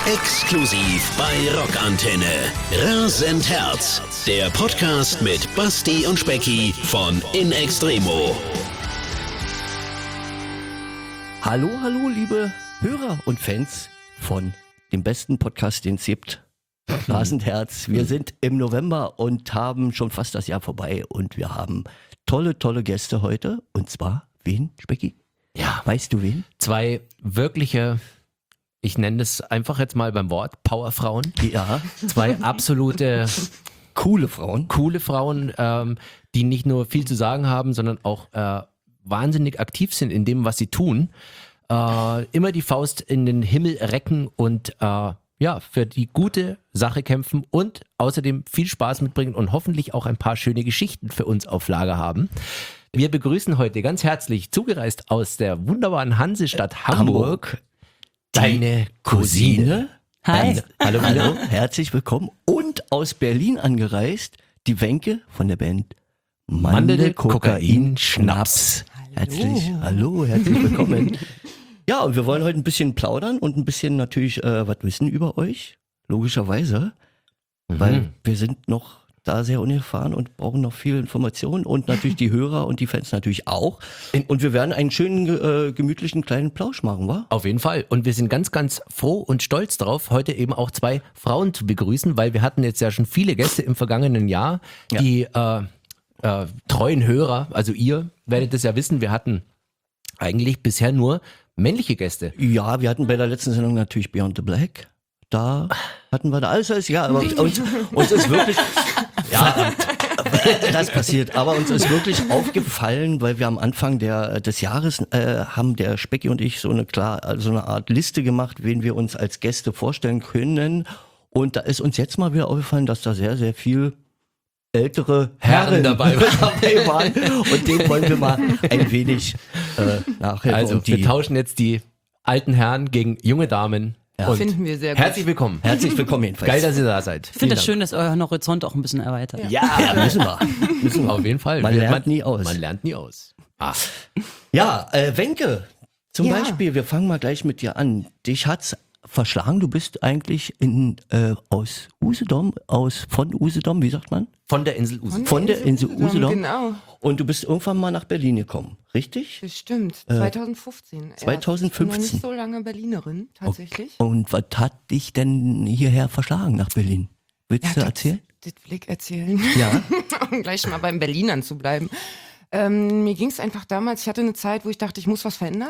Exklusiv bei Rockantenne. Rasend Herz. Der Podcast mit Basti und Specki von In Extremo. Hallo, liebe Hörer und Fans von dem besten Podcast, den es gibt. Rasend Herz. Wir sind im November und haben schon fast das Jahr vorbei und wir haben tolle Gäste heute. Und zwar, wen, Specki? Ja. Weißt du wen? Zwei wirkliche, ich nenne das einfach jetzt mal beim Wort, Powerfrauen. Ja. Zwei absolute Coole Frauen. Die nicht nur viel zu sagen haben, sondern auch wahnsinnig aktiv sind in dem, was sie tun. Immer die Faust in den Himmel recken und für die gute Sache kämpfen und außerdem viel Spaß mitbringen und hoffentlich auch ein paar schöne Geschichten für uns auf Lager haben. Wir begrüßen heute ganz herzlich, zugereist aus der wunderbaren Hansestadt Hamburg, deine Cousine. Hi. Hallo. Herzlich willkommen. Und aus Berlin angereist, die Wenke von der Band Mandel, Kokain, Schnaps. Herzlich willkommen. Ja, und wir wollen heute ein bisschen plaudern und ein bisschen natürlich was wissen über euch, logischerweise, weil wir sind noch da sehr unerfahren und brauchen noch viel Information und natürlich die Hörer und die Fans natürlich auch. Und wir werden einen schönen, gemütlichen kleinen Plausch machen, wa? Auf jeden Fall. Und wir sind ganz, ganz froh und stolz drauf, heute eben auch zwei Frauen zu begrüßen, weil wir hatten jetzt ja schon viele Gäste im vergangenen Jahr, die treuen Hörer, also ihr werdet es ja wissen, wir hatten eigentlich bisher nur männliche Gäste. Ja, wir hatten bei der letzten Sendung natürlich Beyond the Black. Da hatten wir da alles, ja, aber uns ist wirklich, ja, das passiert, aber uns ist wirklich aufgefallen, weil wir am Anfang des Jahres haben der Specki und ich so eine Art Liste gemacht, wen wir uns als Gäste vorstellen können. Und da ist uns jetzt mal wieder aufgefallen, dass da sehr, sehr viel ältere Herren dabei waren. Und dem wollen wir mal ein wenig nachhelfen. Also wir tauschen jetzt die alten Herren gegen junge Damen. Ja. Finden wir sehr gut. Herzlich willkommen. Herzlich willkommen jedenfalls. Geil, dass ihr da seid. Ich finde es schön, dass euer Horizont auch ein bisschen erweitert. Ja, müssen wir. Auf jeden Fall. Man lernt nie aus. Man lernt nie aus. Ach. Ja, Wenke, zum Beispiel, wir fangen mal gleich mit dir an. Dich hat's verschlagen, du bist eigentlich aus Usedom, von Usedom, wie sagt man? Von der Insel Usedom. Von der Insel Usedom. Genau. Und du bist irgendwann mal nach Berlin gekommen, richtig? Das stimmt, 2015. 2015. Ich bin noch nicht so lange Berlinerin, tatsächlich. Und was hat dich denn hierher verschlagen nach Berlin? Willst du erzählen? Das will ich erzählen. Ja. Um gleich mal beim Berlinern zu bleiben. Mir ging es einfach damals, ich hatte eine Zeit, wo ich dachte, ich muss was verändern.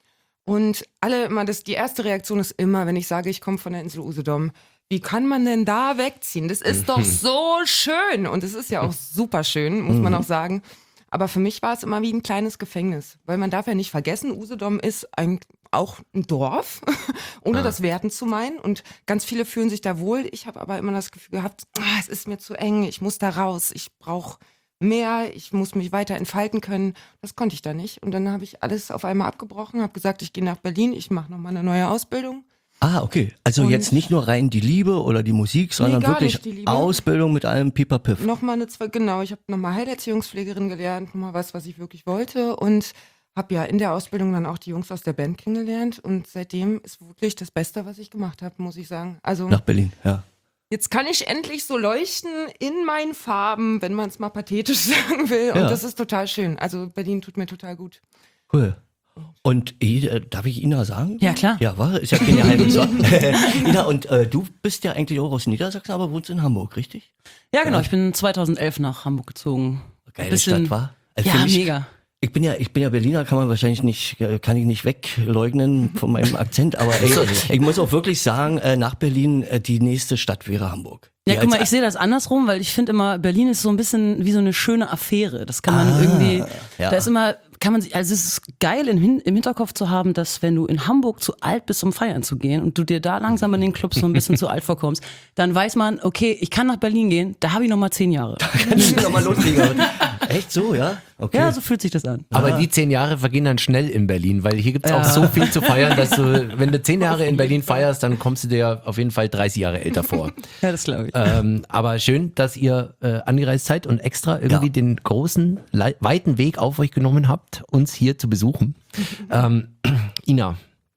Und die erste Reaktion ist immer, wenn ich sage, ich komme von der Insel Usedom, wie kann man denn da wegziehen? Das ist doch so schön. Und es ist ja auch super schön, muss man auch sagen. Aber für mich war es immer wie ein kleines Gefängnis. Weil man darf ja nicht vergessen, Usedom ist auch ein Dorf, ohne das werten zu meinen. Und ganz viele fühlen sich da wohl. Ich habe aber immer das Gefühl gehabt, es ist mir zu eng, ich muss da raus, ich brauche mehr, ich muss mich weiter entfalten können. Das konnte ich da nicht. Und dann habe ich alles auf einmal abgebrochen, habe gesagt, ich gehe nach Berlin, ich mache nochmal eine neue Ausbildung. Ah, okay. Also jetzt nicht nur rein die Liebe oder die Musik, sondern wirklich Ausbildung mit allem Pipapiff. Genau, ich habe nochmal Heilerziehungspflegerin gelernt, nochmal was ich wirklich wollte und habe ja in der Ausbildung dann auch die Jungs aus der Band kennengelernt und seitdem ist wirklich das Beste, was ich gemacht habe, muss ich sagen. Also nach Berlin, ja. Jetzt kann ich endlich so leuchten in meinen Farben, wenn man es mal pathetisch sagen will. Und das ist total schön. Also Berlin tut mir total gut. Cool. Und darf ich Ina sagen? Ja, klar. Ja, ist ja kein Geheimnis. Ina, und du bist ja eigentlich auch aus Niedersachsen, aber wohnst in Hamburg, richtig? Ja, genau. Ich bin 2011 nach Hamburg gezogen. Geile Stadt, war? Ja, mega. Ich bin ja Berliner, kann ich nicht wegleugnen von meinem Akzent, aber ich muss auch wirklich sagen, nach Berlin, die nächste Stadt wäre Hamburg. Ja, guck mal, ich sehe das andersrum, weil ich finde immer, Berlin ist so ein bisschen wie so eine schöne Affäre. Das kann man irgendwie, da ist immer, es ist geil im Hinterkopf zu haben, dass wenn du in Hamburg zu alt bist, um feiern zu gehen und du dir da langsam in den Clubs so ein bisschen zu alt vorkommst, dann weiß man, okay, ich kann nach Berlin gehen, da habe ich nochmal 10 Jahre. Da kannst du nochmal loslegen. Echt so, ja? Okay. Ja, so fühlt sich das an. Aber die 10 Jahre vergehen dann schnell in Berlin, weil hier gibt's auch so viel zu feiern, dass du, wenn du 10 Jahre in Berlin feierst, dann kommst du dir auf jeden Fall 30 Jahre älter vor. Ja, das glaube ich. Aber schön, dass ihr angereist seid und extra irgendwie den großen, weiten Weg auf euch genommen habt, uns hier zu besuchen. Ina,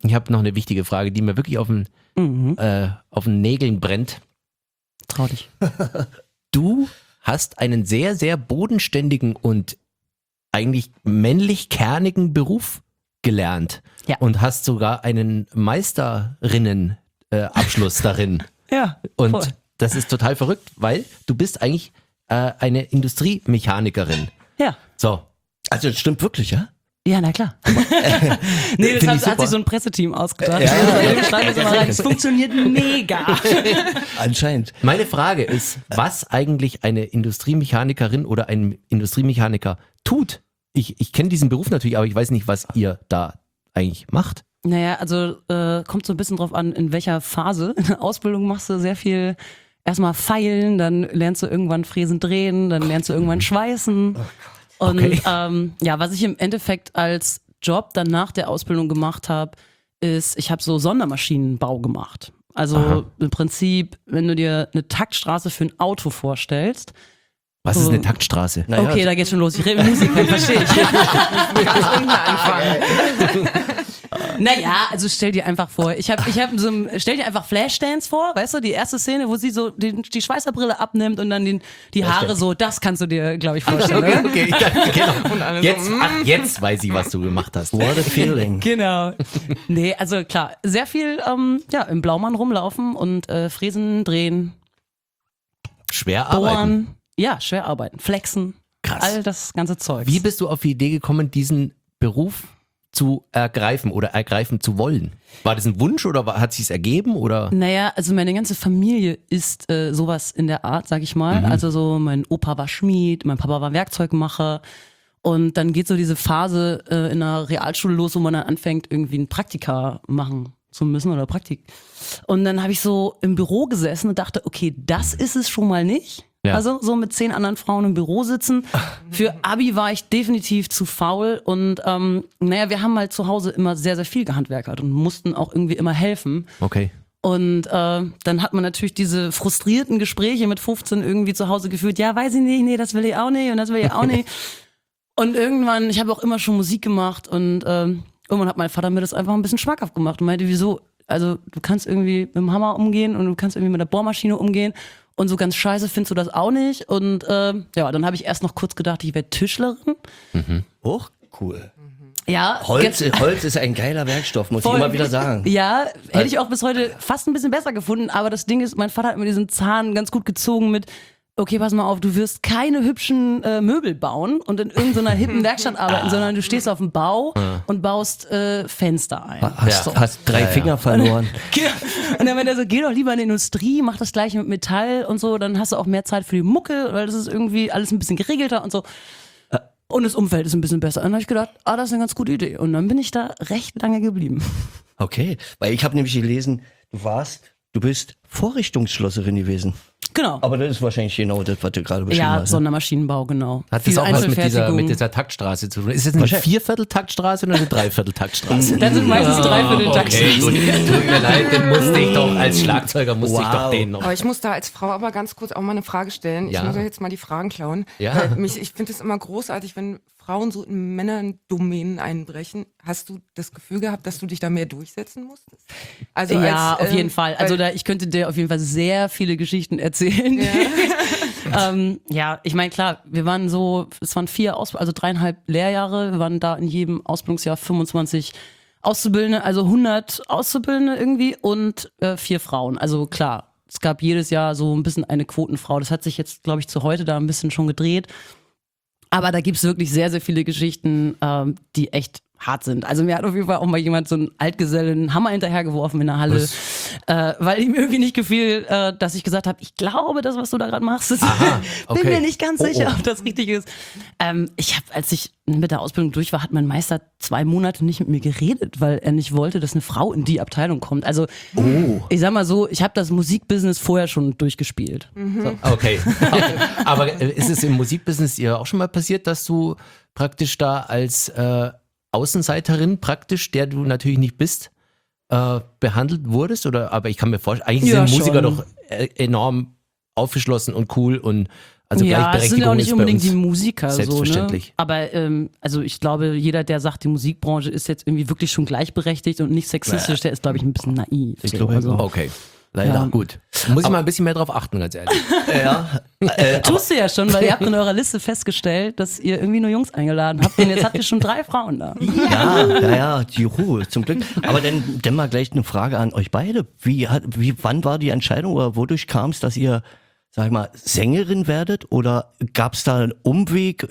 Ich habe noch eine wichtige Frage, die mir wirklich auf den Nägeln brennt. Trau dich. Du hast einen sehr, sehr bodenständigen und eigentlich männlich kernigen Beruf gelernt. Ja. Und hast sogar einen Meisterinnen-Abschluss darin. Ja, Und voll. das ist total verrückt, weil du bist eigentlich eine Industriemechanikerin. Ja. So. Also das stimmt wirklich, ja? Ja, na klar. Nee, Find ich das hat super. sich so ein Presseteam ausgedacht. Ja. Wir schreiben das immer rein. Es funktioniert mega. Anscheinend. Meine Frage ist, was eigentlich eine Industriemechanikerin oder ein Industriemechaniker tut. Ich kenne diesen Beruf natürlich, aber ich weiß nicht, was ihr da eigentlich macht. Naja, also kommt so ein bisschen drauf an, in welcher Phase. In der Ausbildung machst du sehr viel erstmal feilen, dann lernst du irgendwann Fräsen drehen, dann lernst du irgendwann schweißen. Und Okay. ja, was ich im Endeffekt als Job dann nach der Ausbildung gemacht habe, ist, ich habe so Sondermaschinenbau gemacht. Also im Prinzip, wenn du dir eine Taktstraße für ein Auto vorstellst. Was ist eine Taktstraße? Naja, Okay, da geht's schon los. Ich rede Musik, verstehe ich. Ganz unten anfangen. Naja, also stell dir einfach vor, stell dir einfach Flashdance vor, weißt du, die erste Szene, wo sie so die Schweißerbrille abnimmt und dann die Haare so, das kannst du dir, glaube ich, vorstellen. Ne? Okay, ich dachte, genau. alle Jetzt, jetzt weiß ich, was du gemacht hast. What a feeling. Genau. Nee, also klar, sehr viel im Blaumann rumlaufen und Fräsen drehen, Schwer arbeiten. bohren, ja, schwer arbeiten, flexen, Krass. all das ganze Zeug. Wie bist du auf die Idee gekommen, diesen Beruf zu ergreifen oder ergreifen zu wollen? War das ein Wunsch oder hat sich's ergeben oder? Naja, also meine ganze Familie ist sowas in der Art, sag ich mal. Also so mein Opa war Schmied, mein Papa war Werkzeugmacher. Und dann geht so diese Phase in der Realschule los, wo man dann anfängt, irgendwie ein Praktika machen zu müssen oder Praktik. Und dann habe ich so im Büro gesessen und dachte, okay, das ist es schon mal nicht. Ja. Also so mit 10 anderen Frauen im Büro sitzen. Für Abi war ich definitiv zu faul und naja, wir haben halt zu Hause immer sehr, sehr viel gehandwerkert und mussten auch irgendwie immer helfen. Okay. Und dann hat man natürlich diese frustrierten Gespräche mit 15 irgendwie zu Hause geführt. Ja, weiß ich nicht, nee, das will ich auch nicht und das will ich auch nicht. Und irgendwann, ich habe auch immer schon Musik gemacht und irgendwann hat mein Vater mir das einfach ein bisschen schmackhaft gemacht und meinte, wieso? Also du kannst irgendwie mit dem Hammer umgehen und du kannst irgendwie mit der Bohrmaschine umgehen und so ganz scheiße findest du das auch nicht. Und ja, dann habe ich erst noch kurz gedacht, ich werde Tischlerin. Hoch, cool. Ja, Holz ist ein geiler Werkstoff, muss ich immer wieder sagen. Ja, hätte ich auch bis heute fast ein bisschen besser gefunden, aber das Ding ist, mein Vater hat mir diesen Zahn ganz gut gezogen mit, okay, pass mal auf, du wirst keine hübschen Möbel bauen und in irgendeiner hippen Werkstatt arbeiten, sondern du stehst auf dem Bau und baust Fenster ein. Hast 3 Finger verloren. Und dann meinte er so, geh doch lieber in die Industrie, mach das gleiche mit Metall und so, dann hast du auch mehr Zeit für die Mucke, weil das ist irgendwie alles ein bisschen geregelter und so. Und das Umfeld ist ein bisschen besser. Und dann habe ich gedacht, das ist eine ganz gute Idee. Und dann bin ich da recht lange geblieben. Okay, weil ich habe nämlich gelesen, du bist Vorrichtungsschlosserin gewesen. Genau. Aber das ist wahrscheinlich genau das, was du gerade beschrieben Ja, hast. Sondermaschinenbau, genau. Hat das Viel auch was mit Einzelfertigung. dieser Taktstraße zu tun? Ist es eine Vierviertel-Taktstraße oder eine Dreiviertel-Taktstraße? Das sind meistens dreiviertel Okay, gut. Tut mir leid, den musste ich doch, als Schlagzeuger musste ich doch den noch. Aber ich muss da als Frau aber ganz kurz auch mal eine Frage stellen. Ja. Ich muss euch jetzt mal die Fragen klauen. Ja. Weil ich finde es immer großartig, wenn Frauen so in Männerdomänen einbrechen. Hast du das Gefühl gehabt, dass du dich da mehr durchsetzen musstest? Also Ja, als, auf jeden Fall. Also weil- ich könnte dir auf jeden Fall sehr viele Geschichten erzählen. Ja, ich meine, klar, es waren 3,5 Lehrjahre. Wir waren da in jedem Ausbildungsjahr 25 Auszubildende, also 100 Auszubildende irgendwie und 4 Frauen. Also klar, es gab jedes Jahr so ein bisschen eine Quotenfrau. Das hat sich jetzt, glaube ich, zu heute da ein bisschen schon gedreht. Aber da gibt's wirklich sehr, sehr viele Geschichten, die echt hart sind. Also mir hat auf jeden Fall auch mal jemand so einen Altgesellen Hammer hinterhergeworfen in der Halle, weil ihm irgendwie nicht gefiel, dass ich gesagt habe, ich glaube, das, was du da gerade machst, ist, okay. bin mir nicht ganz sicher, ob das richtig ist. Als ich mit der Ausbildung durch war, hat mein Meister 2 Monate nicht mit mir geredet, weil er nicht wollte, dass eine Frau in die Abteilung kommt. Also ich sag mal so, ich habe das Musikbusiness vorher schon durchgespielt. So. Okay. Aber ist es im Musikbusiness dir auch schon mal passiert, dass du praktisch da als Außenseiterin praktisch, der du natürlich nicht bist, behandelt wurdest? Oder, aber ich kann mir vorstellen, eigentlich Ja, sind Musiker schon. doch enorm aufgeschlossen und cool und Also ja, es sind ja auch nicht ist bei unbedingt uns die Musiker so, ne? selbstverständlich. Aber also ich glaube, jeder, der sagt, die Musikbranche ist jetzt irgendwie wirklich schon gleichberechtigt und nicht sexistisch, der ist, glaube ich, ein bisschen naiv. Ich so. glaube, also, Okay. Leider. Ja. Gut. Muss ich mal ein bisschen mehr drauf achten, ganz ehrlich. Ja, tust du ja schon, weil ihr habt in eurer Liste festgestellt, dass ihr irgendwie nur Jungs eingeladen habt und jetzt habt ihr schon 3 Frauen da. ja, juhu, zum Glück. Aber dann mal gleich eine Frage an euch beide. Wann war die Entscheidung oder wodurch kam es, dass ihr, sag ich mal, Sängerin werdet? Oder gab es da einen Umweg?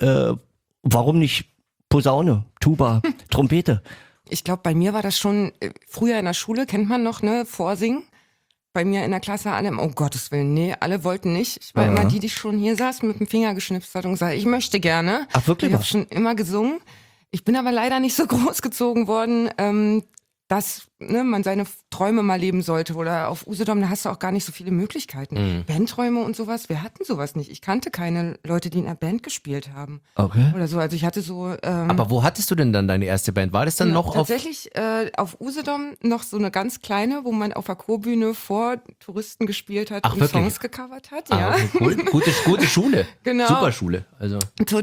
Warum nicht Posaune, Tuba, Trompete? Ich glaube, bei mir war das schon früher in der Schule, kennt man noch, ne, Vorsingen. Bei mir in der Klasse alle, oh Gottes Willen, nee, alle wollten nicht. Ich war immer die schon hier saß, mit dem Finger geschnipst hat und gesagt, ich möchte gerne. Ach, wirklich? Ich habe schon immer gesungen. Ich bin aber leider nicht so großgezogen worden, dass man seine Träume mal leben sollte. Oder auf Usedom, da hast du auch gar nicht so viele Möglichkeiten. Bandträume und sowas, wir hatten sowas nicht. Ich kannte keine Leute, die in einer Band gespielt haben. Okay. Oder so, also ich hatte so... Aber wo hattest du denn dann deine erste Band? War das dann noch auf... Tatsächlich auf Usedom noch so eine ganz kleine, wo man auf der Chorbühne vor Touristen gespielt hat Ach, und wirklich? Songs gecovert hat. Ah, Ja, okay, cool. Gute Schule. Genau. Super Schule. Also.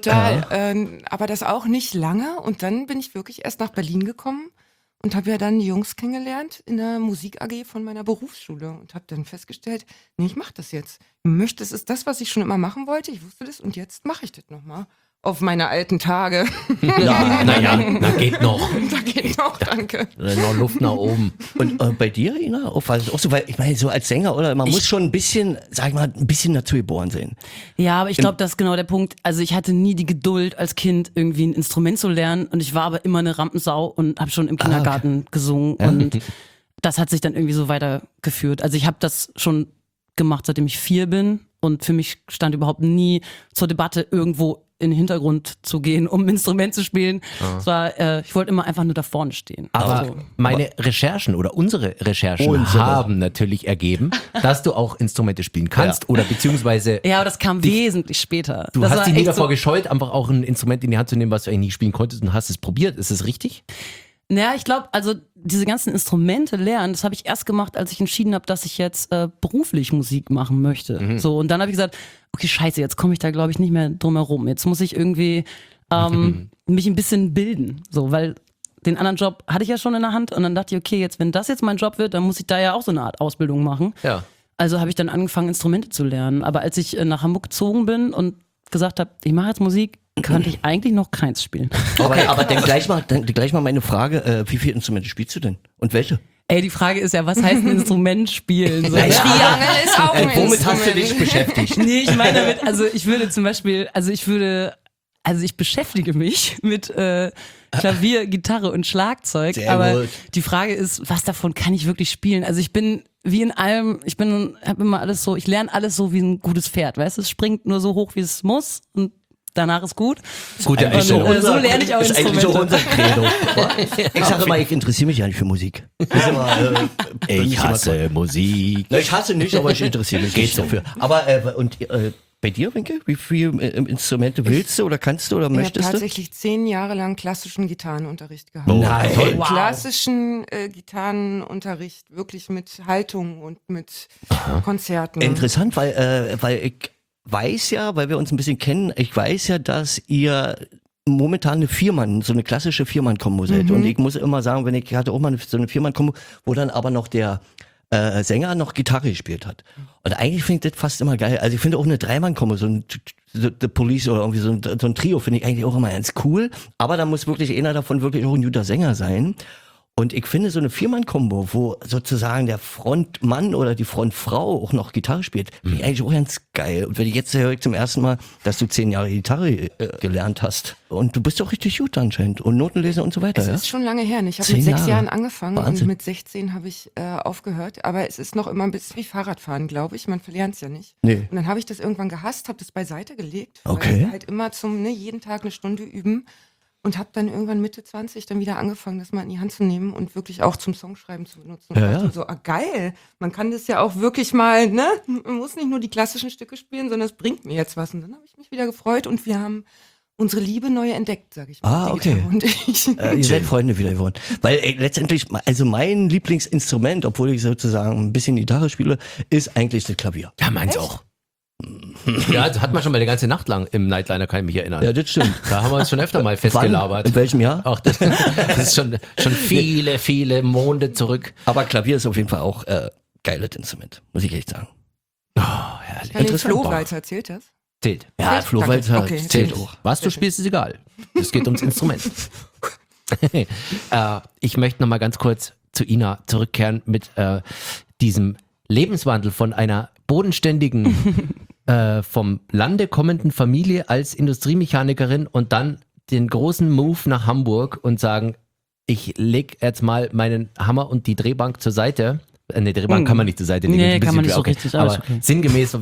total. Aber das auch nicht lange. Und dann bin ich wirklich erst nach Berlin gekommen und habe ja dann die Jungs kennengelernt in der Musik AG von meiner Berufsschule und habe dann festgestellt, nee, ich mache das jetzt. Es ist das, was ich schon immer machen wollte. Ich wusste das und jetzt mache ich das nochmal. Auf meine alten Tage. Ja, naja, na geht noch. Da geht noch, danke. Noch Luft nach oben. Und bei dir, Ina? Auch so, weil ich meine, so als Sänger, oder? Man muss schon ein bisschen, sag ich mal, ein bisschen dazu geboren sein. Ja, aber ich glaube, das ist genau der Punkt. Also ich hatte nie die Geduld als Kind irgendwie ein Instrument zu lernen und ich war aber immer eine Rampensau und habe schon im Kindergarten gesungen und das hat sich dann irgendwie so weitergeführt. Also ich habe das schon gemacht, seitdem ich 4 bin und für mich stand überhaupt nie zur Debatte, irgendwo in den Hintergrund zu gehen, um ein Instrument zu spielen. Es war, ich wollte immer einfach nur da vorne stehen. Aber Also, meine Recherchen oder unsere Recherchen haben natürlich ergeben, dass du auch Instrumente spielen kannst oder beziehungsweise ja, aber das kam wesentlich später. du das hast war dich nie echt davor gescheut, einfach auch ein Instrument in die Hand zu nehmen, was du eigentlich nie spielen konntest und hast es probiert. Ist es richtig? Naja, ich glaube, also diese ganzen Instrumente lernen, das habe ich erst gemacht, als ich entschieden habe, dass ich jetzt beruflich Musik machen möchte. So, und dann habe ich gesagt, okay, scheiße, jetzt komme ich da, glaube ich, nicht mehr drum herum. Jetzt muss ich irgendwie mich ein bisschen bilden. So, weil den anderen Job hatte ich ja schon in der Hand und dann dachte ich, okay, jetzt, wenn das jetzt mein Job wird, dann muss ich da ja auch so eine Art Ausbildung machen. Ja. Also habe ich dann angefangen, Instrumente zu lernen. Aber als ich nach Hamburg gezogen bin und gesagt habe, ich mache jetzt Musik, konnte ich eigentlich noch keins spielen. Aber dann gleich mal meine Frage, wie viele Instrumente spielst du denn? Und welche? Ey, die Frage ist ja, was heißt ein Instrument spielen? So, Triangel ist auch ein Womit hast du Instrument. dich beschäftigt? Nee, ich meine damit, also ich würde zum Beispiel, ich beschäftige mich mit Klavier, Gitarre und Schlagzeug, Sehr aber gut. die Frage ist, was davon kann ich wirklich spielen? Also ich bin wie in allem, habe immer alles so, ich lerne alles so wie ein gutes Pferd, weißt du, es springt nur so hoch, wie es muss und danach ist gut. Gute Und, Einstellung. so lerne ich auch ist eigentlich so Instrumente. unser Credo. Ich sage immer, ich interessiere mich ja nicht für Musik. Ist immer, für mich Ich immer hasse toll. Musik. Na, ich hasse nicht, aber ich interessiere mich nicht dafür. Aber bei dir, Winke, wie viele Instrumente willst du oder kannst du oder Ich habe möchtest du? tatsächlich 10 Jahre lang klassischen Gitarrenunterricht gehabt. Nein. Toll. Wow. Klassischen Gitarrenunterricht, wirklich mit Haltung und mit Konzerten. Interessant, weil ich weiß ja, weil wir uns ein bisschen kennen, ich weiß ja, dass ihr momentan so eine klassische Viermann-Kombo seid. Und ich muss immer sagen, ich hatte auch mal so eine Viermann-Kombo, wo dann aber noch der Sänger noch Gitarre gespielt hat. Und eigentlich finde ich das fast immer geil. Also ich finde auch eine Dreimann-Kombo, so ein The Police oder irgendwie so ein Trio finde ich eigentlich auch immer ganz cool. Aber da muss wirklich einer davon wirklich auch ein guter Sänger sein. Und ich finde so eine Viermann-Kombo, wo sozusagen der Frontmann oder die Frontfrau auch noch Gitarre spielt, finde ich eigentlich auch ganz geil. Und wenn ich jetzt höre ich zum ersten Mal, dass du 10 Jahre Gitarre gelernt hast. Und du bist auch richtig gut anscheinend. Und Notenlesen und so weiter, Es ja? ist schon lange her. Ich habe 10 mit 6 Jahre. Jahren angefangen Wahnsinn. und mit 16 habe ich aufgehört. Aber es ist noch immer ein bisschen wie Fahrradfahren, glaube ich. Man verlernt es ja nicht. Nee. Und dann habe ich das irgendwann gehasst, habe das beiseite gelegt. Okay. Weil halt immer jeden Tag eine Stunde üben. Und habe dann irgendwann Mitte 20 dann wieder angefangen, das mal in die Hand zu nehmen und wirklich auch zum Songschreiben zu benutzen. Und Ja, dachte ja. so, geil, man kann das ja auch wirklich mal, ne? Man muss nicht nur die klassischen Stücke spielen, sondern es bringt mir jetzt was. Und dann habe ich mich wieder gefreut und wir haben unsere Liebe neu entdeckt, sage ich mal. Ah, die okay. Gitarre und ich. Ihr seid Freunde wieder geworden. Weil letztendlich, also mein Lieblingsinstrument, obwohl ich sozusagen ein bisschen Gitarre spiele, ist eigentlich das Klavier. Ja, meins auch. Ja, das hat man schon mal eine ganze Nacht lang im Nightliner, kann ich mich erinnern. Ja, das stimmt. Da haben wir uns schon öfter mal festgelabert. In welchem Jahr? Ach, das ist schon viele Monde zurück. Aber Klavier ist auf jeden Fall auch geiles Instrument, muss ich echt sagen. Herrlich. Kann den Flo weiter, erzählt das? Zählt. Ja, Zählt? Flo Danke. Walter Okay, zählt zählt. auch. Was du spielst, ist egal. Es geht ums Instrument. Ich möchte noch mal ganz kurz zu Ina zurückkehren mit diesem Lebenswandel von einer bodenständigen, vom Lande kommenden Familie als Industriemechanikerin und dann den großen Move nach Hamburg und sagen, ich leg jetzt mal meinen Hammer und die Drehbank zur Seite. Ne, Drehbank kann man nicht zur Seite legen. Nee, ein bisschen kann man nicht so okay. richtig, aber Aber ist okay. sinngemäß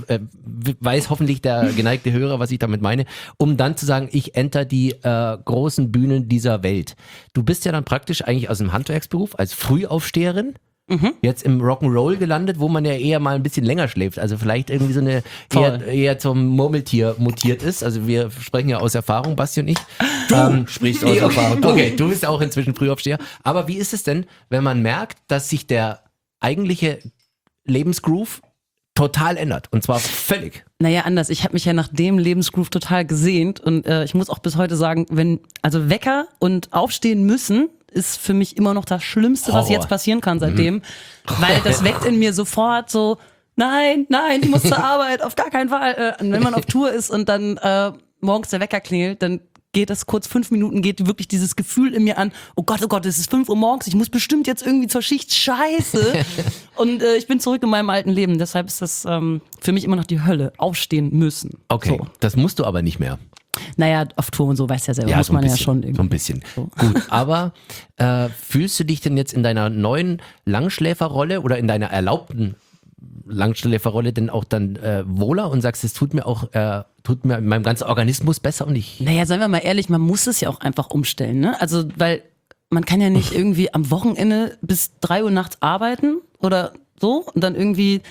weiß hoffentlich der geneigte Hörer, was ich damit meine, um dann zu sagen, ich enter die großen Bühnen dieser Welt. Du bist ja dann praktisch eigentlich aus dem Handwerksberuf als Frühaufsteherin jetzt im Rock'n'Roll gelandet, wo man ja eher mal ein bisschen länger schläft. Also vielleicht irgendwie so eine eher zum Murmeltier mutiert ist. Also wir sprechen ja aus Erfahrung, Basti und ich. Du sprichst aus Erfahrung. Okay, du bist auch inzwischen Frühaufsteher. Aber wie ist es denn, wenn man merkt, dass sich der eigentliche Lebensgroove total ändert? Und zwar völlig. Naja, anders. Ich habe mich ja nach dem Lebensgroove total gesehnt und ich muss auch bis heute sagen, also Wecker und aufstehen müssen ist für mich immer noch das Schlimmste, was Horror. jetzt passieren kann seitdem, weil das weckt in mir sofort so, nein, ich muss zur Arbeit, auf gar keinen Fall. Und wenn man auf Tour ist und dann morgens der Wecker klingelt, dann geht das kurz 5 Minuten, geht wirklich dieses Gefühl in mir an, oh Gott, es ist 5 Uhr morgens, ich muss bestimmt jetzt irgendwie zur Schicht, scheiße. Und ich bin zurück in meinem alten Leben, deshalb ist das für mich immer noch die Hölle, aufstehen müssen. Okay, So. das musst du aber nicht mehr. Naja, auf Tour und so, weißt du ja selber, muss so ein man bisschen, ja schon irgendwie. So ein bisschen. So. Gut, aber fühlst du dich denn jetzt in deiner neuen Langschläferrolle oder in deiner erlaubten Langschläferrolle denn auch dann wohler und sagst, es tut mir in meinem ganzen Organismus besser und ich... Naja, seien wir mal ehrlich, man muss es ja auch einfach umstellen, ne? Also, weil man kann ja nicht irgendwie am Wochenende bis 3 Uhr nachts arbeiten oder so und dann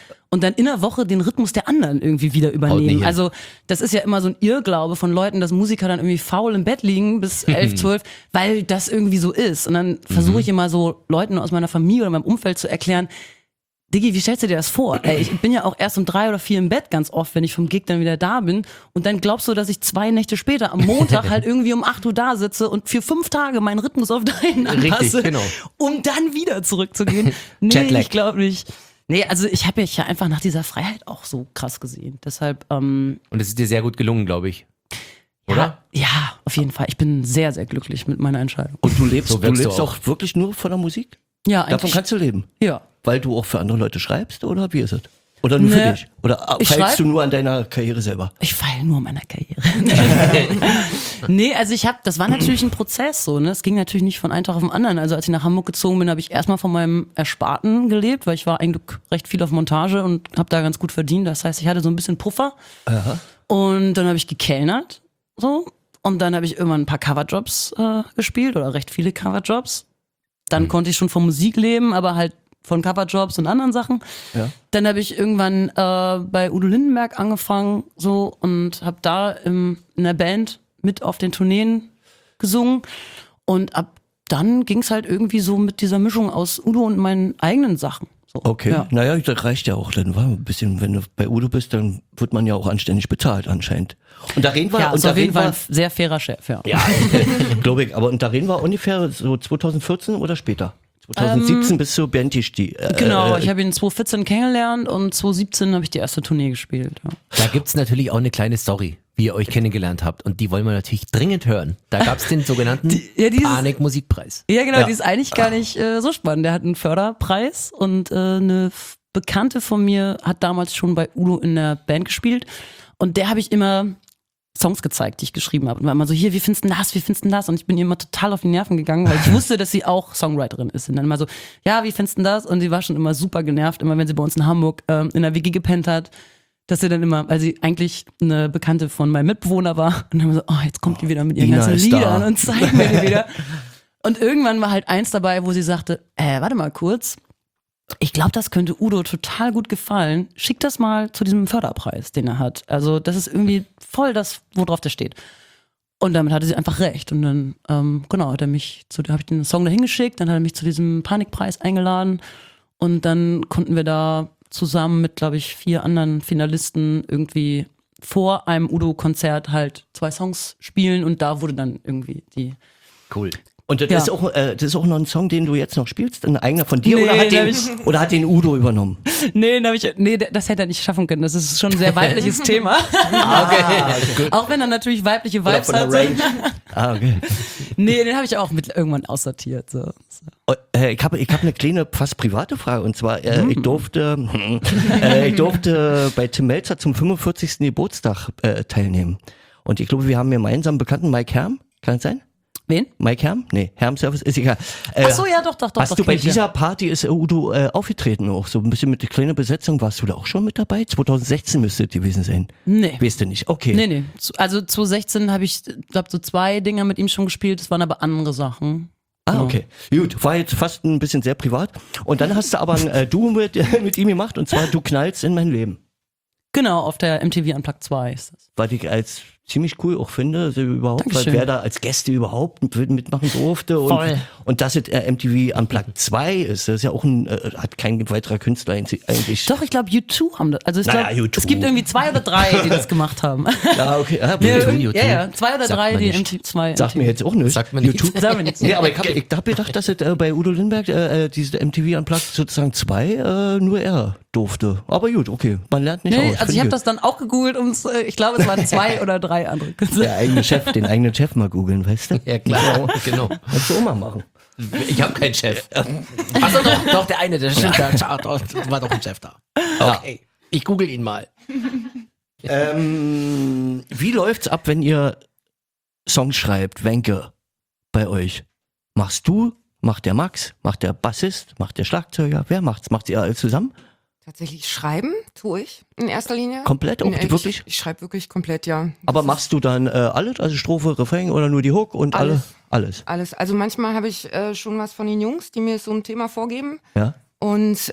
in der Woche den Rhythmus der anderen irgendwie wieder Haut nicht übernehmen. hin. Also das ist ja immer so ein Irrglaube von Leuten, dass Musiker dann irgendwie faul im Bett liegen bis 11, 12, weil das irgendwie so ist. Und dann versuche ich immer so Leuten aus meiner Familie oder meinem Umfeld zu erklären, Diggi, wie stellst du dir das vor? Ey, ich bin ja auch erst um 3 oder 4 im Bett ganz oft, wenn ich vom Gig dann wieder da bin. Und dann glaubst du, dass ich 2 Nächte später am Montag halt irgendwie um 8 Uhr da sitze und für 5 Tage meinen Rhythmus auf deinen anpasse, Richtig, genau. um dann wieder zurückzugehen. Nee, Jetlag. ich glaube nicht. Nee, also ich habe mich ja einfach nach dieser Freiheit auch so krass gesehen. Deshalb, Und es ist dir sehr gut gelungen, glaube ich. Oder? Ja, auf jeden Fall. Ich bin sehr, sehr glücklich mit meiner Entscheidung. Und du lebst, So wirkst du auch wirklich nur von der Musik? Ja, Davon eigentlich. kannst du leben? Ja. Weil du auch für andere Leute schreibst oder wie ist es? Oder nur Nee. für dich? Oder Ich feilst schreib- du nur an deiner Karriere selber? Ich feile nur an meiner Karriere. Nee, also das war natürlich ein Prozess so, ne? Es ging natürlich nicht von einem Tag auf den anderen. Also als ich nach Hamburg gezogen bin, habe ich erstmal von meinem Ersparten gelebt, weil ich war eigentlich recht viel auf Montage und habe da ganz gut verdient. Das heißt, ich hatte so ein bisschen Puffer. Aha. Und dann habe ich gekellnert, so. Und dann habe ich irgendwann ein paar Coverjobs gespielt oder recht viele Coverjobs. Dann konnte ich schon von Musik leben, aber halt von Coverjobs und anderen Sachen. Ja. Dann habe ich irgendwann bei Udo Lindenberg angefangen so und habe da in der Band mit auf den Tourneen gesungen. Und ab dann ging es halt irgendwie so mit dieser Mischung aus Udo und meinen eigenen Sachen. So. Okay, Ja. naja, das reicht ja auch. Dann war ein bisschen, wenn du bei Udo bist, dann wird man ja auch anständig bezahlt anscheinend. Und da reden wir, Ja, und ist da auf jeden reden Fall wir, ein sehr fairer Chef, ja. ja, glaube ich, aber und da reden wir ungefähr so 2014 oder später? 2017 bist du Bandtisch, die. Genau, ich habe ihn 2014 kennengelernt und 2017 habe ich die erste Tournee gespielt. Ja. Da gibt's natürlich auch eine kleine Story, wie ihr euch kennengelernt habt. Und die wollen wir natürlich dringend hören. Da gab's den sogenannten Panik-Musikpreis. Ja, genau, Ja. die ist eigentlich gar nicht so spannend. Der hat einen Förderpreis und eine Bekannte von mir hat damals schon bei Udo in der Band gespielt und der habe ich immer Songs gezeigt, die ich geschrieben habe. Und war immer so, hier, wie findest du das? Und ich bin ihr immer total auf die Nerven gegangen, weil ich wusste, dass sie auch Songwriterin ist. Und dann immer so, ja, wie findest du das? Und sie war schon immer super genervt, immer wenn sie bei uns in Hamburg in der WG gepennt hat, dass sie dann immer, weil sie eigentlich eine Bekannte von meinem Mitbewohner war, und dann so, oh, jetzt kommt die wieder mit ihren Ina ganzen ist Liedern da. und zeigt mir die wieder. Und irgendwann war halt eins dabei, wo sie sagte, warte mal kurz, ich glaube, das könnte Udo total gut gefallen. Schick das mal zu diesem Förderpreis, den er hat. Also das ist irgendwie voll das, worauf der steht. Und damit hatte sie einfach recht. Und dann, genau, habe ich den Song dahin geschickt, dann hat er mich zu diesem Panikpreis eingeladen und dann konnten wir da zusammen mit, glaube ich, 4 anderen Finalisten irgendwie vor einem Udo-Konzert halt 2 Songs spielen und da wurde dann irgendwie die... Cool. Und das, Ja. das ist auch noch ein Song, den du jetzt noch spielst? Ein eigener von dir? Nee, oder hat den Udo übernommen? Nee, das hätte er nicht schaffen können. Das ist schon ein sehr weibliches Thema. Okay. Auch wenn er natürlich weibliche Oder Vibes von der hat. Range? Okay. Nee, den habe ich auch mit irgendwann aussortiert. So. Ich hab eine kleine, fast private Frage. Und zwar, ich durfte bei Tim Melzer zum 45. Geburtstag teilnehmen. Und ich glaube, wir haben gemeinsam einen Bekannten, Mike Herm. Kann das sein? Wen? Mike Herm? Nee, Herm Service ist egal. Ach so, ja, doch. Hast du bei kenn ich, ja. dieser Party ist Udo aufgetreten auch? So ein bisschen mit der kleinen Besetzung. Warst du da auch schon mit dabei? 2016 müsste es gewesen sein. Nee. Weißt du nicht? Okay. Nee. Also 2016 habe ich, glaube so 2 Dinger mit ihm schon gespielt. Das waren aber andere Sachen. Ah, okay. Gut, war jetzt fast ein bisschen sehr privat. Und dann hast du aber ein Duo mit ihm gemacht, und zwar Du knallst in mein Leben. Genau, auf der MTV Unplugged 2 ist das. Was ich als ziemlich cool auch finde, also überhaupt, weil Dankeschön. wer da als Gäste überhaupt mitmachen durfte. Voll. Und dass es MTV Unplugged 2 ist, das ist ja auch hat kein weiterer Künstler eigentlich. Doch, ich glaube U2 haben das. Also ich Naja, glaube, U2. es gibt irgendwie 2 oder 3, die das gemacht haben. Ja, okay. Ja, U2. Ja, 2 oder Sagt 3, man die nicht. MTV2. sagt mir jetzt auch nicht. Sagt man nicht. YouTube. Sagen wir nichts. Nee, aber ich hab gedacht, dass es bei Udo Lindenberg, diese MTV Unplugged sozusagen 2, nur er durfte. Aber gut, okay, man lernt nicht Nee, aus. also ich habe das dann auch gegoogelt und ich glaube, es waren 2 oder 3 andere Künstler. Den eigenen Chef mal googeln, weißt du? Ja, klar, genau. Kannst du auch mal machen. Ich habe keinen Chef. Achso, doch, der eine, der stimmt, da war doch ein Chef da. Okay, ich google ihn mal. Wie läuft's ab, wenn ihr Songs schreibt, Wenke, bei euch? Machst du, macht der Max, macht der Bassist, macht der Schlagzeuger? Wer macht's? Macht ihr alle zusammen? Tatsächlich schreiben tue ich in erster Linie. Komplett auch, Nee, wirklich? Ich schreibe wirklich komplett, ja. Aber machst du dann alles, also Strophe, Refrain oder nur die Hook und Alles. Alles. Alles. Also manchmal habe ich schon was von den Jungs, die mir so ein Thema vorgeben. Ja? Und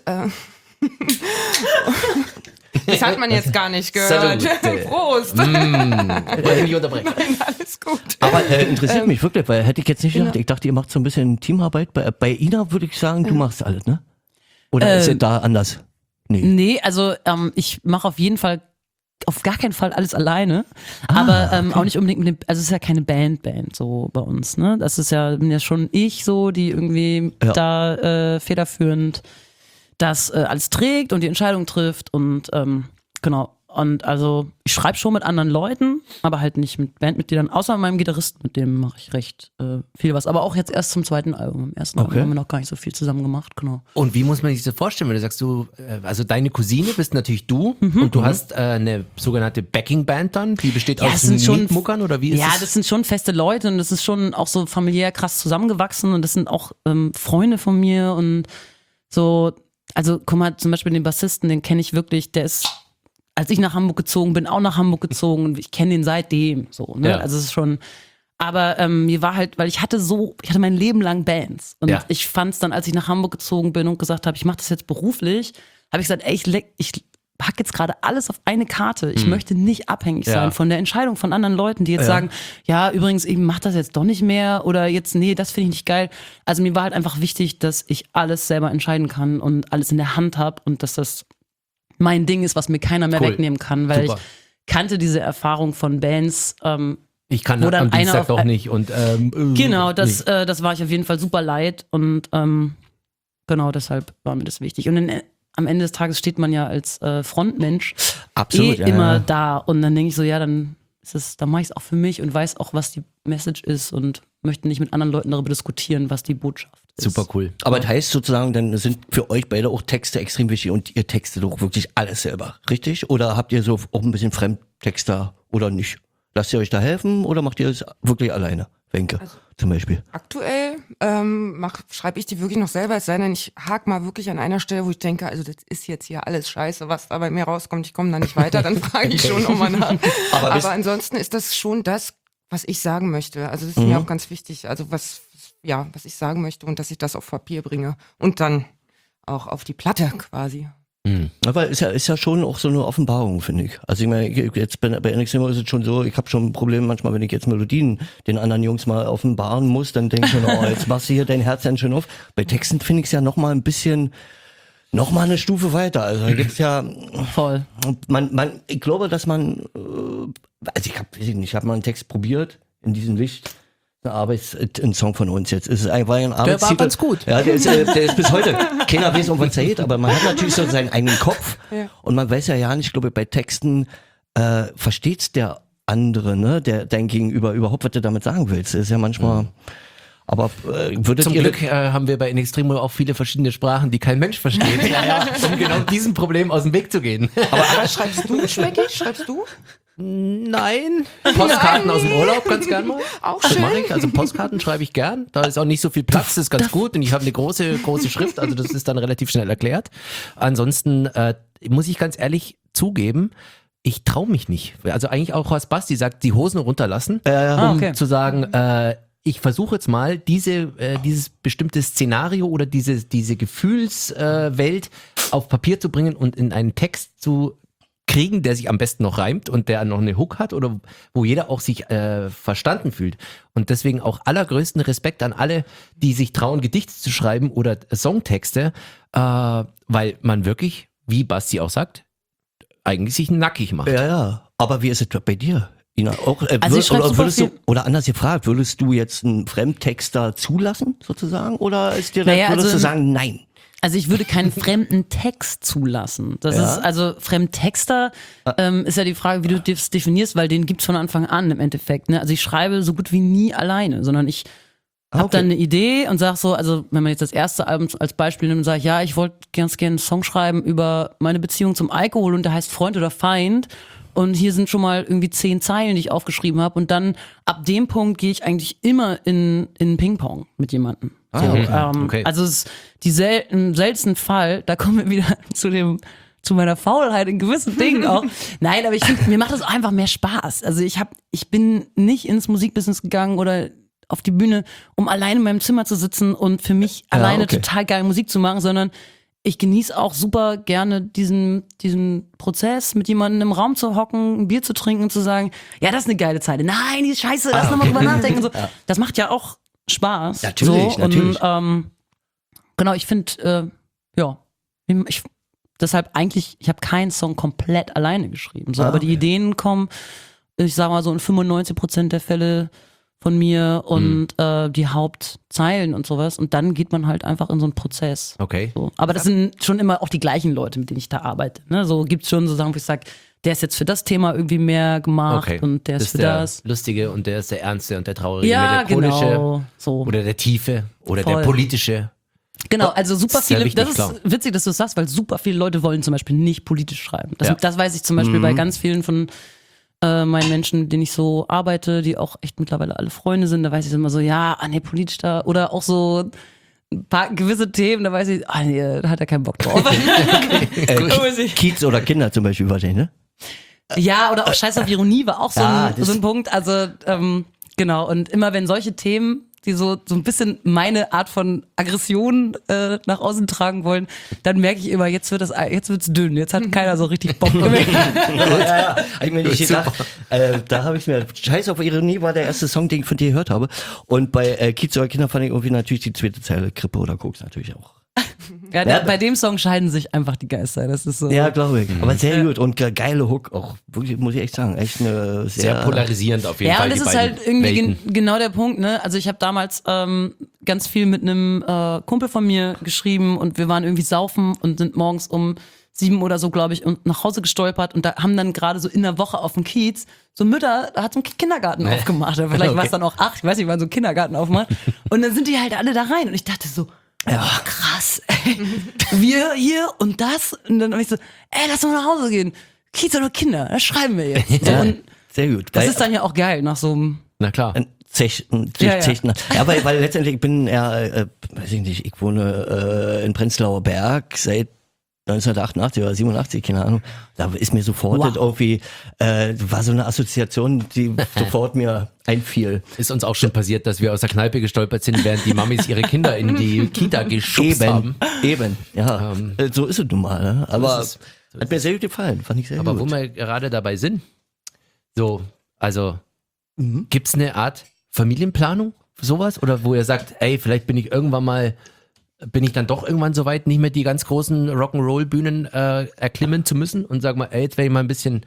das hat man jetzt gar nicht gehört. Salute. Prost. Wollte mich unterbrechen. Nein, alles gut. Aber interessiert mich wirklich, weil hätte ich jetzt nicht gedacht. Ich dachte, ihr macht so ein bisschen Teamarbeit. Bei Ina würde ich sagen, du machst alles, ne? Oder ist es da anders? Nee, also ich mache auf jeden Fall, auf gar keinen Fall alles alleine, aber auch nicht unbedingt mit dem, also es ist ja keine Band so bei uns, ne? Das ist ja, bin ja schon ich so, die irgendwie da federführend das alles trägt und die Entscheidung trifft und genau. Und also ich schreibe schon mit anderen Leuten, aber halt nicht mit Bandmitgliedern, außer meinem Gitarristen, mit dem mache ich recht viel was. Aber auch jetzt erst zum 2. Album. Im ersten Album haben wir noch gar nicht so viel zusammen gemacht, genau. Und wie muss man sich das vorstellen, wenn du sagst, also deine Cousine bist natürlich du und du hast eine sogenannte Backing-Band dann, die besteht Ja, aus es sind schon- Mietmuckern oder wie ist Ja, es? das sind schon feste Leute und das ist schon auch so familiär krass zusammengewachsen und das sind auch Freunde von mir und so, also guck mal, zum Beispiel den Bassisten, den kenne ich wirklich, der ist, als ich nach Hamburg gezogen bin, auch nach Hamburg gezogen und ich kenne den seitdem, so, ne, Ja. also es ist schon, aber mir war halt, weil ich hatte mein Leben lang Bands und Ja. ich fand es dann, als ich nach Hamburg gezogen bin und gesagt habe, ich mache das jetzt beruflich, habe ich gesagt, ey, ich pack jetzt gerade alles auf eine Karte. Ich möchte nicht abhängig Ja. sein von der Entscheidung von anderen Leuten, die jetzt sagen, ja, übrigens, ich mach das jetzt doch nicht mehr oder jetzt, nee, das finde ich nicht geil. Also mir war halt einfach wichtig, dass ich alles selber entscheiden kann und alles in der Hand habe und dass das mein Ding ist, was mir keiner mehr Cool. wegnehmen kann, weil Super. ich kannte diese Erfahrung von Bands. Ich kann wo dann am einer Dienstag auf doch ein- nicht und Genau, das nee. war ich auf jeden Fall super leid und genau deshalb war mir das wichtig. Und am Ende des Tages steht man ja als Frontmensch Absolut, ja, immer ja. da und dann denke ich so, ja, dann mache ich es auch für mich und weiß auch, was die Message ist und möchte nicht mit anderen Leuten darüber diskutieren, was die Botschaft ist. Super cool. Aber das heißt sozusagen, dann sind für euch beide auch Texte extrem wichtig und ihr textet doch wirklich alles selber, richtig? Oder habt ihr so auch ein bisschen Fremdtexter oder nicht? Lasst ihr euch da helfen oder macht ihr es wirklich alleine? Wenke, zum Beispiel. Aktuell schreibe ich die wirklich noch selber, es sei denn, ich hake mal wirklich an einer Stelle, wo ich denke, also das ist jetzt hier alles scheiße, was da bei mir rauskommt, ich komme da nicht weiter, dann frage ich schon nochmal nach. Aber ansonsten ist das schon das, was ich sagen möchte. Also das ist mir auch ganz wichtig, also was ich sagen möchte und dass ich das auf Papier bringe und dann auch auf die Platte quasi. Aber ist ja schon auch so eine Offenbarung, finde ich. Also ich meine, jetzt bei NXT ist es schon so, ich habe schon ein Problem manchmal, wenn ich jetzt Melodien den anderen Jungs mal offenbaren muss, dann denke ich schon, oh, jetzt machst du hier dein Herz ganz schön auf. Bei Texten finde ich es ja nochmal ein bisschen Noch mal eine Stufe weiter. Also da gibt's ja Voll. ich glaube, dass man, also ich habe mal einen Text probiert in diesem Licht. Ein Song von uns jetzt. Es war ja ein Arbeitstitel. Der war ganz gut. Ja, der ist bis heute. Keiner weiß, um was er geht, aber man hat natürlich so seinen eigenen Kopf. Ja. Und man weiß ja nicht, ich glaube, bei Texten versteht's der andere, ne, dein Gegenüber überhaupt, was du damit sagen willst. Das ist ja manchmal. Aber Zum Glück haben wir bei In Extremo auch viele verschiedene Sprachen, die kein Mensch versteht. Um genau diesem Problem aus dem Weg zu gehen. Aber schreibst du, Schmecki? Schreibst du? Nein. Postkarten aus dem Urlaub, ganz gern mal. Auch Das schön. mache ich. Also Postkarten schreibe ich gern. Da ist auch nicht so viel Platz, das ist ganz gut. Und ich habe eine große Schrift, also das ist dann relativ schnell erklärt. Ansonsten muss ich ganz ehrlich zugeben, ich traue mich nicht. Also eigentlich auch, was Basti sagt, die Hosen runterlassen, um zu sagen, ich versuche jetzt mal dieses bestimmte Szenario oder diese Gefühlswelt auf Papier zu bringen und in einen Text zu kriegen, der sich am besten noch reimt und der noch eine Hook hat oder wo jeder auch sich verstanden fühlt. Und deswegen auch allergrößten Respekt an alle, die sich trauen, Gedichte zu schreiben oder Songtexte, weil man wirklich, wie Basti auch sagt, eigentlich sich nackig macht. Ja. Aber wie ist es bei dir? Ina, auch, Also ich schreibe super würdest du, viel. oder anders gefragt, würdest du jetzt einen Fremdtexter zulassen, sozusagen? Oder ist dir Naja, würdest also du sagen, nein? Also ich würde keinen fremden Text zulassen. Das ist also Fremdtexter ist ja die Frage, wie du das definierst, weil den gibt's von Anfang an im Endeffekt. Ne? Also ich schreibe so gut wie nie alleine, sondern ich habe dann eine Idee und sag so, also wenn man jetzt das erste Album als Beispiel nimmt und sagt, ja, ich wollte ganz gerne einen Song schreiben über meine Beziehung zum Alkohol und der heißt Freund oder Feind. Und hier sind schon mal irgendwie 10 Zeilen, die ich aufgeschrieben habe. Und dann ab dem Punkt gehe ich eigentlich immer in Ping-Pong mit jemandem. Okay. Also es ist im seltensten Fall, da kommen wir wieder zu meiner Faulheit in gewissen Dingen auch. Nein, aber ich finde, mir macht das einfach mehr Spaß. Also ich bin nicht ins Musikbusiness gegangen oder auf die Bühne, um alleine in meinem Zimmer zu sitzen und für mich alleine total geile Musik zu machen, sondern ich genieße auch super gerne diesen Prozess, mit jemandem im Raum zu hocken, ein Bier zu trinken und zu sagen, ja, das ist eine geile Zeit. Nein, die ist scheiße, lass nochmal drüber nachdenken. Und so. Das macht ja auch Spaß. Natürlich. Und genau, ich finde, deshalb eigentlich, ich habe keinen Song komplett alleine geschrieben. So, aber die Ideen kommen, ich sag mal so in 95% der Fälle von mir und die Hauptzeilen und sowas. Und dann geht man halt einfach in so einen Prozess. Okay. So. Aber das sind schon immer auch die gleichen Leute, mit denen ich da arbeite. Ne? So gibt's schon so Sachen, wo ich sage, der ist jetzt für das Thema irgendwie mehr gemacht und der ist für der das. Lustige und der ist der Ernste und der Traurige, Ja, melancholische genau. So. oder der Tiefe oder Voll. der Politische. Genau, also super Sehr viele, wichtig, das klar. ist witzig, dass du es sagst, weil super viele Leute wollen zum Beispiel nicht politisch schreiben. Das weiß ich zum Beispiel bei ganz vielen von meinen Menschen, mit denen ich so arbeite, die auch echt mittlerweile alle Freunde sind, da weiß ich immer so, ja, nee, politisch da, oder auch so ein paar gewisse Themen, da weiß ich, nee, da hat er keinen Bock drauf. Kids oder Kinder zum Beispiel wahrscheinlich, ne? Ja, oder auch Scheiß auf Ironie war auch so Ja, so ein Punkt, also genau, und immer wenn solche Themen, die so ein bisschen meine Art von Aggression nach außen tragen wollen, dann merke ich immer, jetzt wird's dünn, jetzt hat keiner so richtig Bock mehr. Ich meine, ich gedacht, da habe ich mir, Scheiß auf Ironie war der erste Song, den ich von dir gehört habe. Und bei Kids oder Kinder fand ich irgendwie natürlich die zweite Zeile, Krippe oder Koks natürlich auch. Ja, bei dem Song scheiden sich einfach die Geister, das ist so. Ja, glaube ich. Aber sehr gut und geile Hook auch, wirklich, muss ich echt sagen. Echt eine Sehr polarisierend auf jeden Ja, Fall. und das die ist beiden halt irgendwie Welten. genau der Punkt, ne? Also ich habe damals ganz viel mit einem Kumpel von mir geschrieben und wir waren irgendwie saufen und sind morgens um 7 oder so, glaube ich, und nach Hause gestolpert und da haben dann gerade so in der Woche auf dem Kiez so Mütter, da hat so ein Kindergarten aufgemacht, oder vielleicht war es dann auch 8, ich weiß nicht, wann so ein Kindergarten aufmacht und dann sind die halt alle da rein und ich dachte so, ja, krass, ey. Wir hier und das und dann habe ich so, lass mal nach Hause gehen, Kiez oder Kinder, das schreiben wir jetzt. So, und sehr gut. das ist dann ja auch geil nach so einem Na klar. Zechten. Ja, weil letztendlich ich bin weiß ich nicht, ich wohne in Prenzlauer Berg seit 1988 oder 87, keine Ahnung. Da ist mir sofort irgendwie, war so eine Assoziation, die sofort mir einfiel. Ist uns auch schon passiert, dass wir aus der Kneipe gestolpert sind, während die Mamis ihre Kinder in die Kita geschubst haben. Eben, ja. So ist es nun mal. Ne? Aber ist es. hat mir sehr gut gefallen, fand ich sehr Aber gut. wo wir gerade dabei sind, so, also, gibt's eine Art Familienplanung, sowas? Oder wo ihr sagt, ey, vielleicht bin ich irgendwann mal bin ich dann doch irgendwann so weit, nicht mehr die ganz großen Rock'n'Roll-Bühnen erklimmen zu müssen und sage mal, ey, jetzt bin ich mal ein bisschen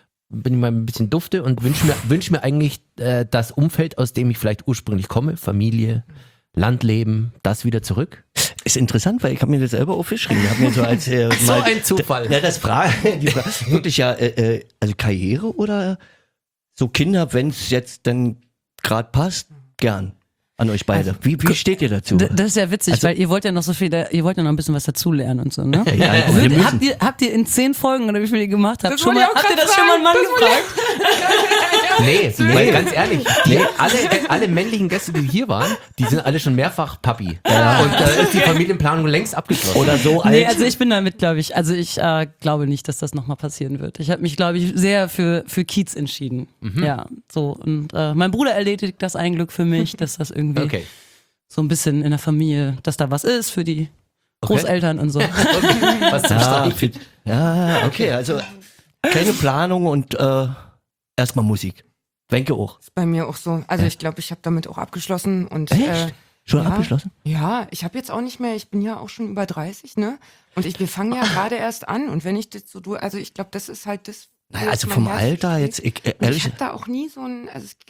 dufte und wünsch mir eigentlich das Umfeld, aus dem ich vielleicht ursprünglich komme, Familie, Landleben, das wieder zurück? Ist interessant, weil ich habe mir das selber aufgeschrieben. Ich habe mir so als So ein Zufall. Ja, die Frage wirklich ja, also Karriere oder so Kinder, wenn es jetzt dann gerade passt, gern an euch beide. Wie steht ihr dazu? Das ist ja witzig, weil ihr wollt ja noch so viel, ihr wollt ja noch ein bisschen was dazulernen und so, ne? Ja, wir müssen. Habt ihr in 10 Folgen oder wie viel ihr gemacht habt, Das wollte ich auch habt ihr grad das schon mal einen Mann fragen. gefragt? Nee, weil ganz ehrlich, alle männlichen Gäste, die hier waren, die sind alle schon mehrfach Papi. Und da ist die Familienplanung längst abgeschlossen. Oder so alt. Nee, also ich bin damit, glaube ich, glaube nicht, dass das nochmal passieren wird. Ich habe mich, glaube ich, sehr für Kiez entschieden. Ja, so. Und mein Bruder erledigt das ein Glück für mich, dass das irgendwie so ein bisschen in der Familie, dass da was ist für die Großeltern und so. Was zum Start. Ja, okay, also keine Planung und erstmal Musik. Wenke auch. Ist bei mir auch so. Also ich glaube, ich habe damit auch abgeschlossen. Und, Echt? Schon ja, abgeschlossen? Ja, ich habe jetzt auch nicht mehr, ich bin ja auch schon über 30, ne? Und wir fangen ja gerade erst an. Und wenn ich das so also ich glaube, das ist halt das. Naja, also vom Alter jetzt, ich ehrlich. habe da auch nie so einen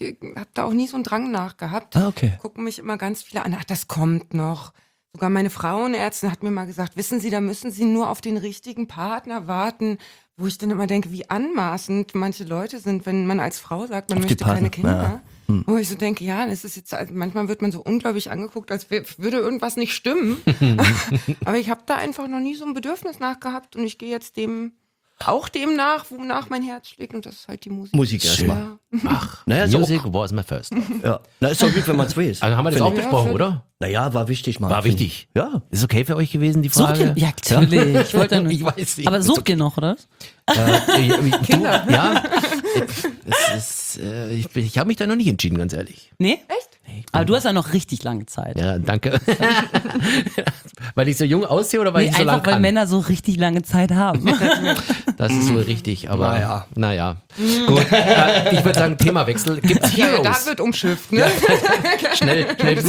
Drang nachgehabt. Ah, okay. Gucken mich immer ganz viele an, ach, das kommt noch. Sogar meine Frauenärztin hat mir mal gesagt, wissen Sie, da müssen Sie nur auf den richtigen Partner warten, wo ich dann immer denke, wie anmaßend manche Leute sind, wenn man als Frau sagt, man Auf die möchte keine Partner, Kinder. ja. Wo ich so denke, ja, das ist jetzt, also manchmal wird man so ungläubig angeguckt, als würde irgendwas nicht stimmen. Aber ich habe da einfach noch nie so ein Bedürfnis nachgehabt und ich gehe jetzt dem nach, wonach mein Herz schlägt, und das ist halt die Musik. Musik erstmal. Ja. Ach, Naja, so- Music was my first. Ja. Na, ist doch gut, wenn man es weiß. Also haben wir das Finde auch ich. besprochen, Ja, oder? Naja, war wichtig mal. War finde wichtig. ich. Ja. Ist okay für euch gewesen, die Sucht Frage? ihr? Ja, natürlich. Ich wollte nur. Ich weiß nicht. Aber Ist sucht ihr noch, oder? Kinder. Ja. Ich habe mich da noch nicht entschieden, ganz ehrlich. Nee? Echt? Aber du hast ja noch richtig lange Zeit. Ja, danke. Weil ich so jung aussehe oder weil Nee, ich so einfach lang weil kann? Männer so richtig lange Zeit haben. Das ist wohl richtig, aber naja. Mhm. Gut, ich würde sagen, Themawechsel. Gibt's Ja, da Heroes? wird umschifft, ne? Schnell.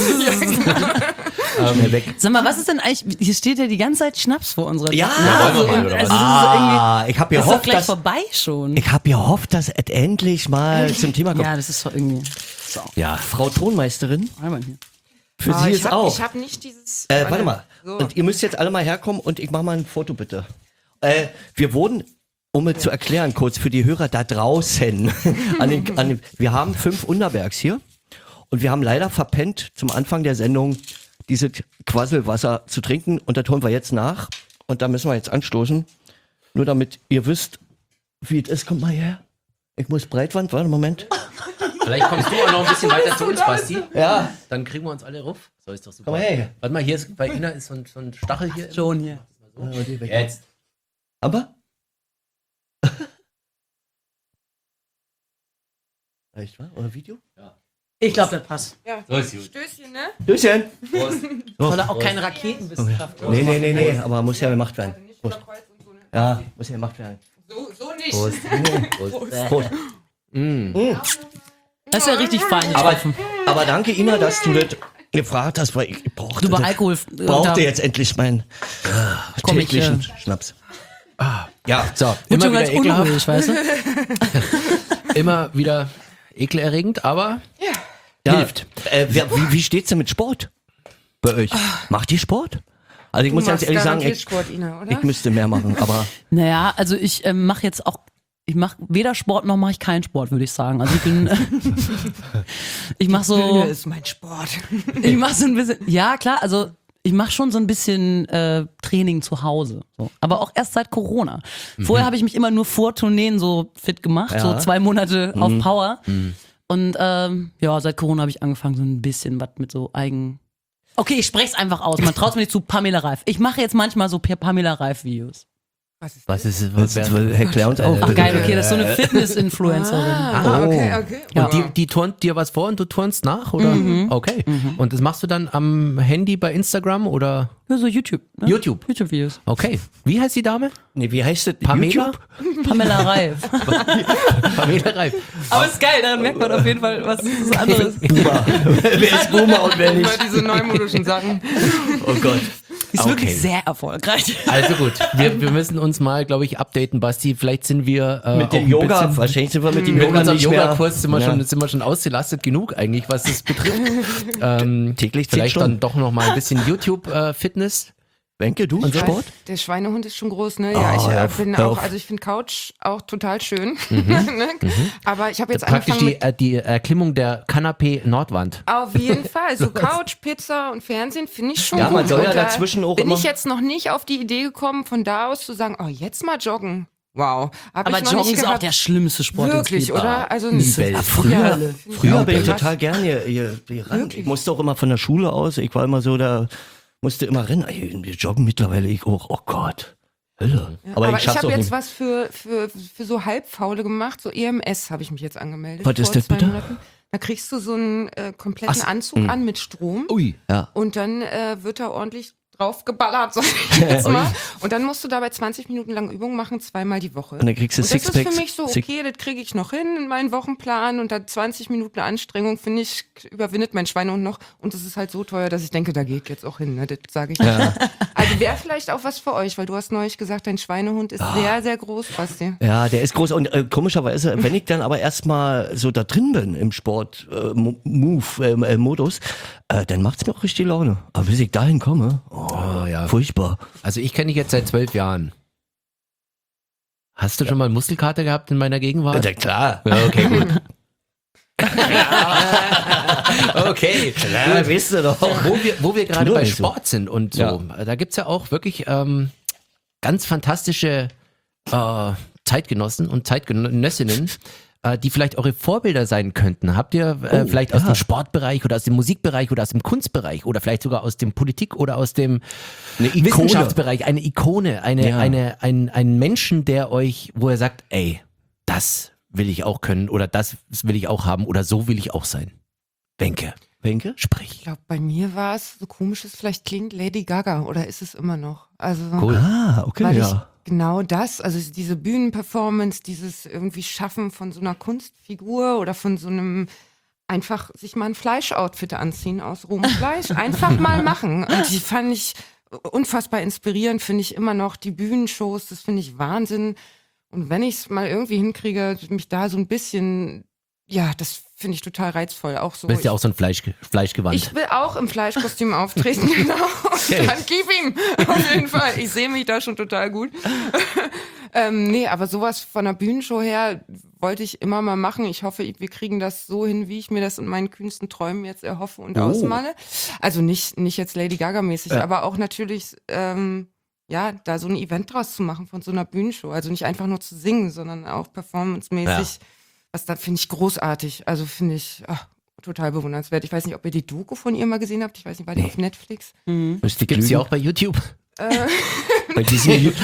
Schnell weg. Sag mal, was ist denn eigentlich, hier steht ja die ganze Zeit Schnaps vor unserer Ja, Nase. wollen wir mal, oder Also, was? Ah, ich habe das ist doch gehofft, gleich dass vorbei schon. ich habe gehofft, dass es endlich mal zum Thema kommt. Ja, das ist doch irgendwie. So, Ja. Frau Tonmeisterin, einmal hier. für Sie ist auch. Ich habe nicht dieses. Warte mal. So. Und ihr müsst jetzt alle mal herkommen und ich mache mal ein Foto bitte. Wir wurden, um es zu erklären, kurz für die Hörer da draußen, wir haben 5 Unterbergs hier und wir haben leider verpennt, zum Anfang der Sendung dieses Quasselwasser zu trinken, und das holen wir jetzt nach und da müssen wir jetzt anstoßen. Nur damit ihr wisst, wie es ist. Kommt mal her. Ich muss Breitwand, warte, Moment. Vielleicht kommst du auch noch ein bisschen weiter zu uns, Basti. Ja, Dann kriegen wir uns alle ruf. So ist doch super. komm mal her. Warte mal, hier ist bei Ina ist so ein Stachel hier. Schon hier. Jetzt. Aber? Reicht, wa? Oder Video? Ich glaube, das passt. Ja. So ist gut. Stößchen, ne? Tschüsschen. Soll er auch keine Raketenwissenschaft. Nee, aber muss ja gemacht werden. Nicht über Kreuz und so, ne? Ja, muss ja gemacht werden. So nicht. Prost. Das ist ja richtig fein. Aber danke, Ina, dass du das gefragt hast, weil ich brauchte, Du bei Alkohol. brauchte jetzt endlich meinen Komm, ich, täglichen Schnaps. Ja, So, Wird immer schon wieder ganz ekelhaft. unruhig, weißt du? Immer wieder ekelerregend, aber ja. hilft. Wie steht's denn mit Sport bei euch? Macht ihr Sport? Also ich muss ganz ehrlich sagen, Sport, Ina, oder? ich müsste mehr machen, aber Naja, also ich mache jetzt auch, ich mache weder Sport noch mache ich keinen Sport, würde ich sagen. Also ich bin, ich mache so, Bühne ist mein Sport. ich mache so ein bisschen, ja klar, also ich mache schon so ein bisschen Training zu Hause. So. Aber auch erst seit Corona. Vorher habe ich mich immer nur vor Tourneen so fit gemacht, so 2 Monate auf Power. Und ja, seit Corona habe ich angefangen, so ein bisschen was mit so Okay, ich spreche es einfach aus. Man traut mir nicht zu, Pamela Reif. Ich mache jetzt manchmal so Pamela Reif-Videos. Was ist erklär uns auf. Ach geil, okay, das ist so eine Fitness-Influencerin. Okay. Ja. Und die turnt dir was vor und du turnst nach, oder? Okay. Und das machst du dann am Handy bei Instagram oder Ja, so YouTube. Ne? YouTube? YouTube-Videos. Okay. Wie heißt die Dame? Nee, wie heißt das? Pamela? YouTube? Pamela Reif. Pamela Reif. Aber ist geil, daran merkt man auf jeden Fall, was anderes. Boomer. Wer ist Boomer und wer Immer nicht? diese neumodischen Sachen. Oh Gott. Ist wirklich sehr erfolgreich. Also gut, wir müssen uns mal, glaube ich, updaten, Basti. Vielleicht sind wir Mit dem Yoga, wahrscheinlich sind wir mit dem mit Yoga unserem nicht mehr. Yoga-Kurs sind wir schon ausgelastet genug eigentlich, was das betrifft. Täglich 10 Vielleicht Stunden. dann doch noch mal ein bisschen YouTube-Fitness. Wenke, du? Und so? Sport? Der Schweinehund ist schon groß, ne? Oh, Ja, ja, ich bin hör auch, auf. also ich finde Couch auch total schön. ne? Aber ich habe jetzt Praktisch angefangen mit, die Erklimmung der Kanapee-Nordwand. auf jeden Fall, so Couch, Pizza und Fernsehen finde ich schon Ja, gut. man soll ja Und dazwischen auch bin immer- ich jetzt noch nicht auf die Idee gekommen, von da aus zu sagen, oh, jetzt mal joggen. Wow. Hab Aber ich noch Joggen nicht ist auch gehabt. der schlimmste Sport. den es Wirklich, gibt. oder? Also Früher, früher bin ich krass. total gerne hier ran. Ich musste auch immer von der Schule aus, ich war immer so, da musste immer rennen. Ey, wir joggen mittlerweile, ich auch, oh Gott, Hölle. Aber ich schaff's habe auch jetzt nicht. was für so Halbfaule gemacht, so EMS habe ich mich jetzt angemeldet. Was ist vor das 2 bitte? Monaten. Da kriegst du so einen kompletten Anzug an mit Strom Ui. Ja. und dann wird da ordentlich drauf geballert, sag ich jetzt mal. Und dann musst du dabei 20 Minuten lang Übungen machen, 2-mal die Woche. Und dann kriegst du Und das ist Sixpacks. für mich so, okay, das kriege ich noch hin in meinen Wochenplan und dann 20 Minuten Anstrengung, finde ich, überwindet mein Schweinehund noch. Und das ist halt so teuer, dass ich denke, da geht jetzt auch hin, ne? Das sage ich. Ja. Also wäre vielleicht auch was für euch, weil du hast neulich gesagt, dein Schweinehund ist sehr, sehr groß, Basti. Ja, der ist groß und komischerweise, wenn ich dann aber erstmal so da drin bin im Sport-Modus, dann macht's mir auch richtig Laune. Aber bis ich dahin komme, ja. furchtbar. Also ich kenne dich jetzt seit 12 Jahren. Hast du schon mal Muskelkater gehabt in meiner Gegenwart? Ja, klar. Ja, okay, gut. Okay. Ja, weißt du doch. Wo wir gerade bei nicht so. Sport sind und so, da gibt's ja auch wirklich ganz fantastische Zeitgenossen und Zeitgenössinnen, die vielleicht eure Vorbilder sein könnten. Habt ihr vielleicht aus dem Sportbereich oder aus dem Musikbereich oder aus dem Kunstbereich oder vielleicht sogar aus dem Politik oder aus dem Wissenschaftsbereich eine Ikone, einen Menschen, der euch, wo er sagt, ey, das will ich auch können oder das will ich auch haben oder so will ich auch sein? Wenke, sprich. Ich glaube, bei mir war es, so komisch es vielleicht klingt, Lady Gaga oder ist es immer noch? Also, Cool. Ah, okay, weil ich ja. genau das, also diese Bühnenperformance, dieses irgendwie Schaffen von so einer Kunstfigur oder von so einem einfach sich mal ein Fleischoutfit anziehen aus rohem Fleisch, einfach mal machen. Und die fand ich unfassbar inspirierend, finde ich immer noch. Die Bühnenshows, das finde ich Wahnsinn. Und wenn ich es mal irgendwie hinkriege, mich da so ein bisschen, ja, das finde ich total reizvoll. Auch so. Du bist ja auch so ein Fleischgewand. Ich will auch im Fleischkostüm auftreten, genau. Okay. Dann gib ihm, auf jeden Fall. Ich sehe mich da schon total gut. Nee, aber sowas von der Bühnenshow her wollte ich immer mal machen. Ich hoffe, wir kriegen das so hin, wie ich mir das in meinen kühnsten Träumen jetzt erhoffe und ausmale. Also nicht jetzt Lady Gaga-mäßig, aber auch natürlich, da so ein Event draus zu machen von so einer Bühnenshow. Also nicht einfach nur zu singen, sondern auch performancemäßig. Was da finde ich großartig. Also finde ich total bewundernswert. Ich weiß nicht, ob ihr die Doku von ihr mal gesehen habt. Ich weiß nicht, war die auf Netflix? Müsste Gibt's die auch bei YouTube? bei diesem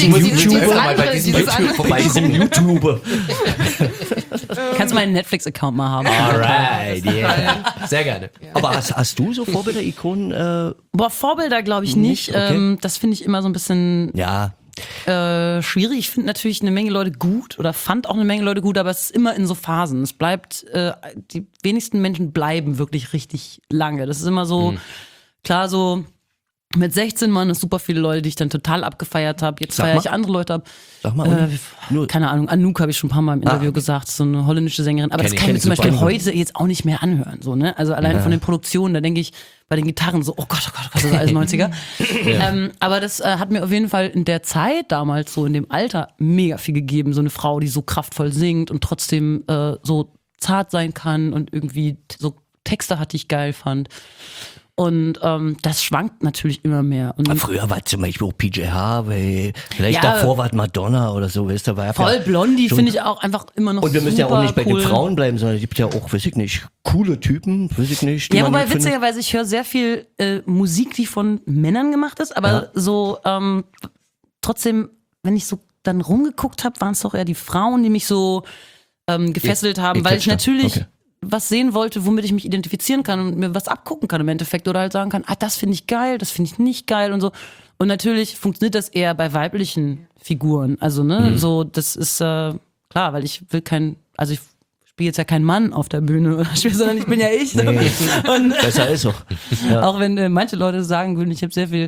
YouTuber. Kannst meinen Netflix-Account mal haben. Alright, yeah. Sehr gerne. Aber hast du so Vorbilder, Ikonen? Boah, Vorbilder glaube ich nicht. Okay. Das finde ich immer so ein bisschen Ja. schwierig. Ich finde natürlich eine Menge Leute gut oder fand auch eine Menge Leute gut, aber es ist immer in so Phasen. Es bleibt, die wenigsten Menschen bleiben wirklich richtig lange. Das ist immer so, klar, so mit 16 waren es super viele Leute, die ich dann total abgefeiert habe. Jetzt feiere ich andere Leute ab. Sag mal, Keine Ahnung, Anouk habe ich schon ein paar Mal im Interview gesagt, so eine holländische Sängerin. Aber das kann ich mir zum super. Beispiel heute jetzt auch nicht mehr anhören. So, ne? Also allein von den Produktionen, da denke ich bei den Gitarren so, oh Gott, das ist alles 90er. Aber das hat mir auf jeden Fall in der Zeit damals, so in dem Alter, mega viel gegeben. So eine Frau, die so kraftvoll singt und trotzdem so zart sein kann und irgendwie so Texte hat, die ich geil fand. Und das schwankt natürlich immer mehr. Und früher war zum Beispiel auch PJ Harvey, vielleicht Ja. davor war es Madonna oder so, weißt du, war ja voll Blondie finde ich auch einfach immer noch Und wir müssen ja auch super nicht bei cool. den Frauen bleiben, sondern es gibt ja auch, weiß ich nicht, coole Typen, weiß ich nicht. die Ja, man wobei gut findet. witzigerweise, ich höre sehr viel Musik, die von Männern gemacht ist, aber so trotzdem, wenn ich so dann rumgeguckt habe, waren es doch eher die Frauen, die mich so gefesselt haben, weil ich natürlich was sehen wollte, womit ich mich identifizieren kann und mir was abgucken kann im Endeffekt oder halt sagen kann, das finde ich geil, das finde ich nicht geil und so. Und natürlich funktioniert das eher bei weiblichen Figuren. Also, ne, so, das ist klar, weil ich will ich spiele jetzt ja keinen Mann auf der Bühne oder spiele, sondern ich bin ja ich. So. Und Besser ist auch. auch wenn manche Leute sagen würden, ich habe sehr viel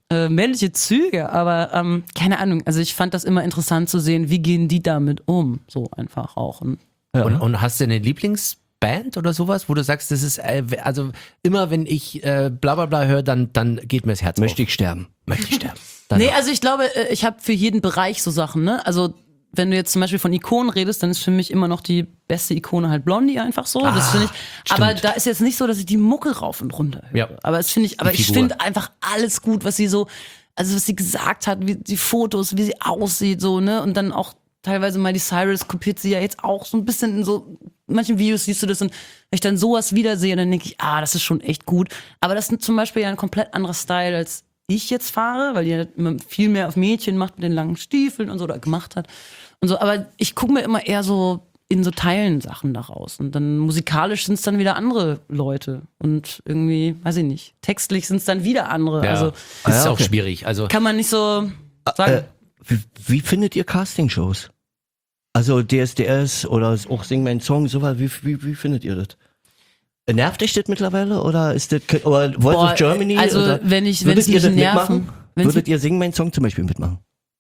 männliche Züge, aber keine Ahnung. Also ich fand das immer interessant zu sehen, wie gehen die damit um, so einfach auch. Und Und hast du eine Lieblingsband oder sowas, wo du sagst, das ist, also immer wenn ich bla bla bla höre, dann geht mir das Herz Möchte auf. ich sterben. Möchte ich sterben. Nee, also ich glaube, ich habe für jeden Bereich so Sachen, ne? Also wenn du jetzt zum Beispiel von Ikonen redest, dann ist für mich immer noch die beste Ikone halt Blondie einfach so. Das finde ich. Aber da ist jetzt nicht so, dass ich die Mucke rauf und runter höre. Ja. Aber das finde ich, aber Die ich Figur. finde einfach alles gut, was sie so, also was sie gesagt hat, wie die Fotos, wie sie aussieht, so, ne? Und dann auch teilweise Miley Cyrus kopiert sie ja jetzt auch so ein bisschen in so manchen Videos siehst du das und wenn ich dann sowas wiedersehe, dann denke ich, das ist schon echt gut. Aber das ist zum Beispiel ja ein komplett anderer Style, als ich jetzt fahre, weil die halt immer viel mehr auf Mädchen macht mit den langen Stiefeln und so oder gemacht hat und so. Aber ich gucke mir immer eher so in so Teilen Sachen daraus und dann musikalisch sind es dann wieder andere Leute und irgendwie, weiß ich nicht, textlich sind es dann wieder andere. Ja. Also Das ist auch okay. schwierig. Also kann man nicht so sagen. Wie findet ihr Castingshows? Also DSDS oder auch Sing Mein Song, sowas, wie findet ihr das? Nervt dich das mittlerweile oder ist das oder Voice of Germany? also oder wenn es würdet ihr mich das nerven, mitmachen? Würdet ihr Sing Mein Song zum Beispiel mitmachen?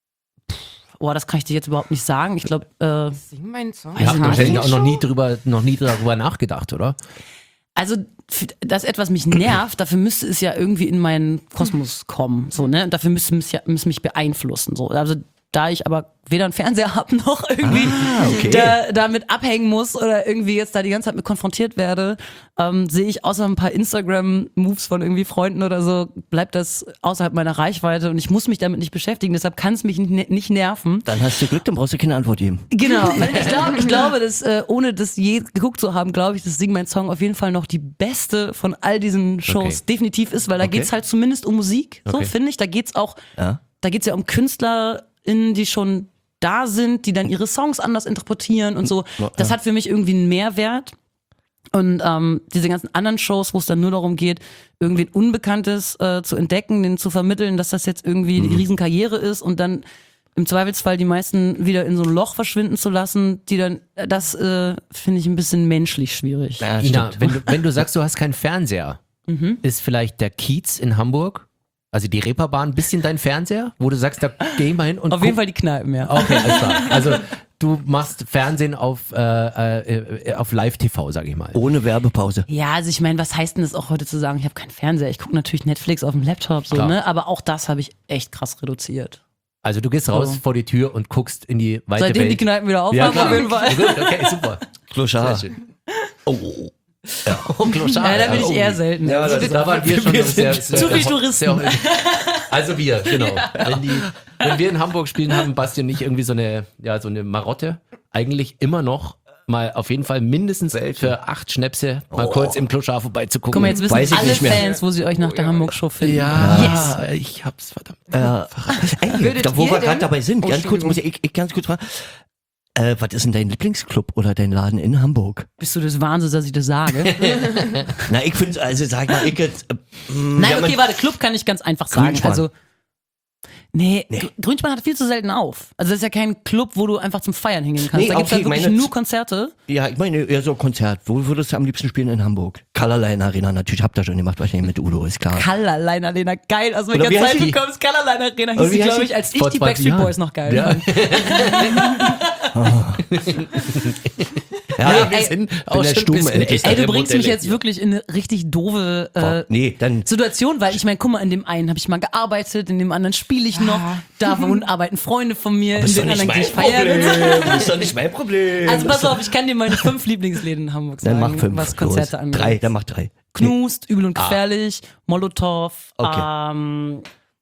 das kann ich dir jetzt überhaupt nicht sagen. Ich glaube, Sing meinen Song. ihr habt Casting wahrscheinlich auch noch nie darüber nachgedacht, oder? also, dass etwas mich nervt, dafür müsste es ja irgendwie in meinen Kosmos kommen, so, ne? Und dafür müsste mich beeinflussen, so. Also, da ich aber weder einen Fernseher habe noch irgendwie okay. damit abhängen muss oder irgendwie jetzt da die ganze Zeit mit konfrontiert werde, sehe ich außer ein paar Instagram-Moves von irgendwie Freunden oder so, bleibt das außerhalb meiner Reichweite und ich muss mich damit nicht beschäftigen, deshalb kann es mich nicht nerven. Dann hast du Glück, dann brauchst du keine Antwort geben. Genau. Ich glaube, dass ohne das je geguckt zu haben, glaube ich, dass Sing Mein Song auf jeden Fall noch die beste von all diesen Shows Okay. definitiv ist, weil da geht's halt zumindest um Musik, so Okay. finde ich. Da geht's auch, Ja. da geht's ja um KünstlerInnen, die schon da sind, die dann ihre Songs anders interpretieren und so. Das hat für mich irgendwie einen Mehrwert. Und diese ganzen anderen Shows, wo es dann nur darum geht, irgendwie ein Unbekanntes zu entdecken, denen zu vermitteln, dass das jetzt irgendwie die Riesenkarriere ist und dann im Zweifelsfall die meisten wieder in so ein Loch verschwinden zu lassen, die dann, das finde ich ein bisschen menschlich schwierig. Ja, Ina, stimmt. wenn du sagst, du hast keinen Fernseher, ist vielleicht der Kiez in Hamburg, also die Reeperbahn, ein bisschen dein Fernseher, wo du sagst, da geh ich mal hin und Auf jeden Fall die Kneipen, ja. Okay, alles klar. Also du machst Fernsehen auf Live-TV, sag ich mal. Ohne Werbepause. Ja, also ich meine, was heißt denn das auch heute zu sagen, ich habe keinen Fernseher, ich gucke natürlich Netflix auf dem Laptop, so, Klar. ne? Aber auch das habe ich echt krass reduziert. Also du gehst raus So. vor die Tür und guckst in die weite Seitdem Welt. die Kneipen wieder Ja, aufhaben, klar. auf jeden Fall. Gut, okay, super. Kloschar. Sehr schön. Oh. Oh, Kloschar. Ja, da bin ich eher selten. Ja, Da waren wir schon sehr zu viel Touristen. Also wir, genau. Wenn wir in Hamburg spielen, haben Basti und ich irgendwie so eine Marotte. Eigentlich immer noch mal auf jeden Fall mindestens für 8 Schnäpse mal kurz im Kloschar vorbeizugucken. Guck mal, jetzt Weiß wissen ich alle nicht mehr. Fans, wo sie euch nach der Hamburg-Show finden. ja, ich hab's verdammt. Ey, Würdet da wo ihr wir denn- gerade dabei sind, Oh, ganz kurz, muss ich ganz kurz fragen. Was ist denn dein Lieblingsclub oder dein Laden in Hamburg? Bist du das Wahnsinn, dass ich das sage? Na, ich finde, also sag mal, ich jetzt. Nein, okay, warte, Club kann ich ganz einfach sagen. Grünspan. Also, nee. Grünspan hat viel zu selten auf. Also das ist ja kein Club, wo du einfach zum Feiern hingehen kannst. Nee, Da gibt's okay, halt wirklich meine- nur Konzerte. Ja, ich meine, eher so Konzert. Wo würdest du am liebsten spielen in Hamburg? Colorline Arena, natürlich habt ihr schon gemacht, wahrscheinlich mit Udo, ist klar. Colorline Arena, geil. Aus welcher wie heißt Zeit die? du kommst, Colorline Arena Oder hieß wie die, heißt glaube die? ich, als ich Vor die 20 Backstreet Jahren. Boys noch geil Ja. fand. Ja, wir ey, sind bin auch der schon ein Stumme bisschen endlich. Ey, du ältere bringst mich Modelle jetzt hier. wirklich in eine richtig doofe nee, dann. Situation, weil ich meine, guck mal, in dem einen habe ich mal gearbeitet, in dem anderen spiele ich noch, da arbeiten Freunde von mir, in dem anderen gehe ich feiern. Das ist doch nicht mein Problem. Also pass auf, ich kann dir meine 5 Lieblingsläden in Hamburg Dann sagen, mach 5. was Konzerte los. angeht. 3, dann mach 3. Knust, Übel und Gefährlich, Molotow, Okay.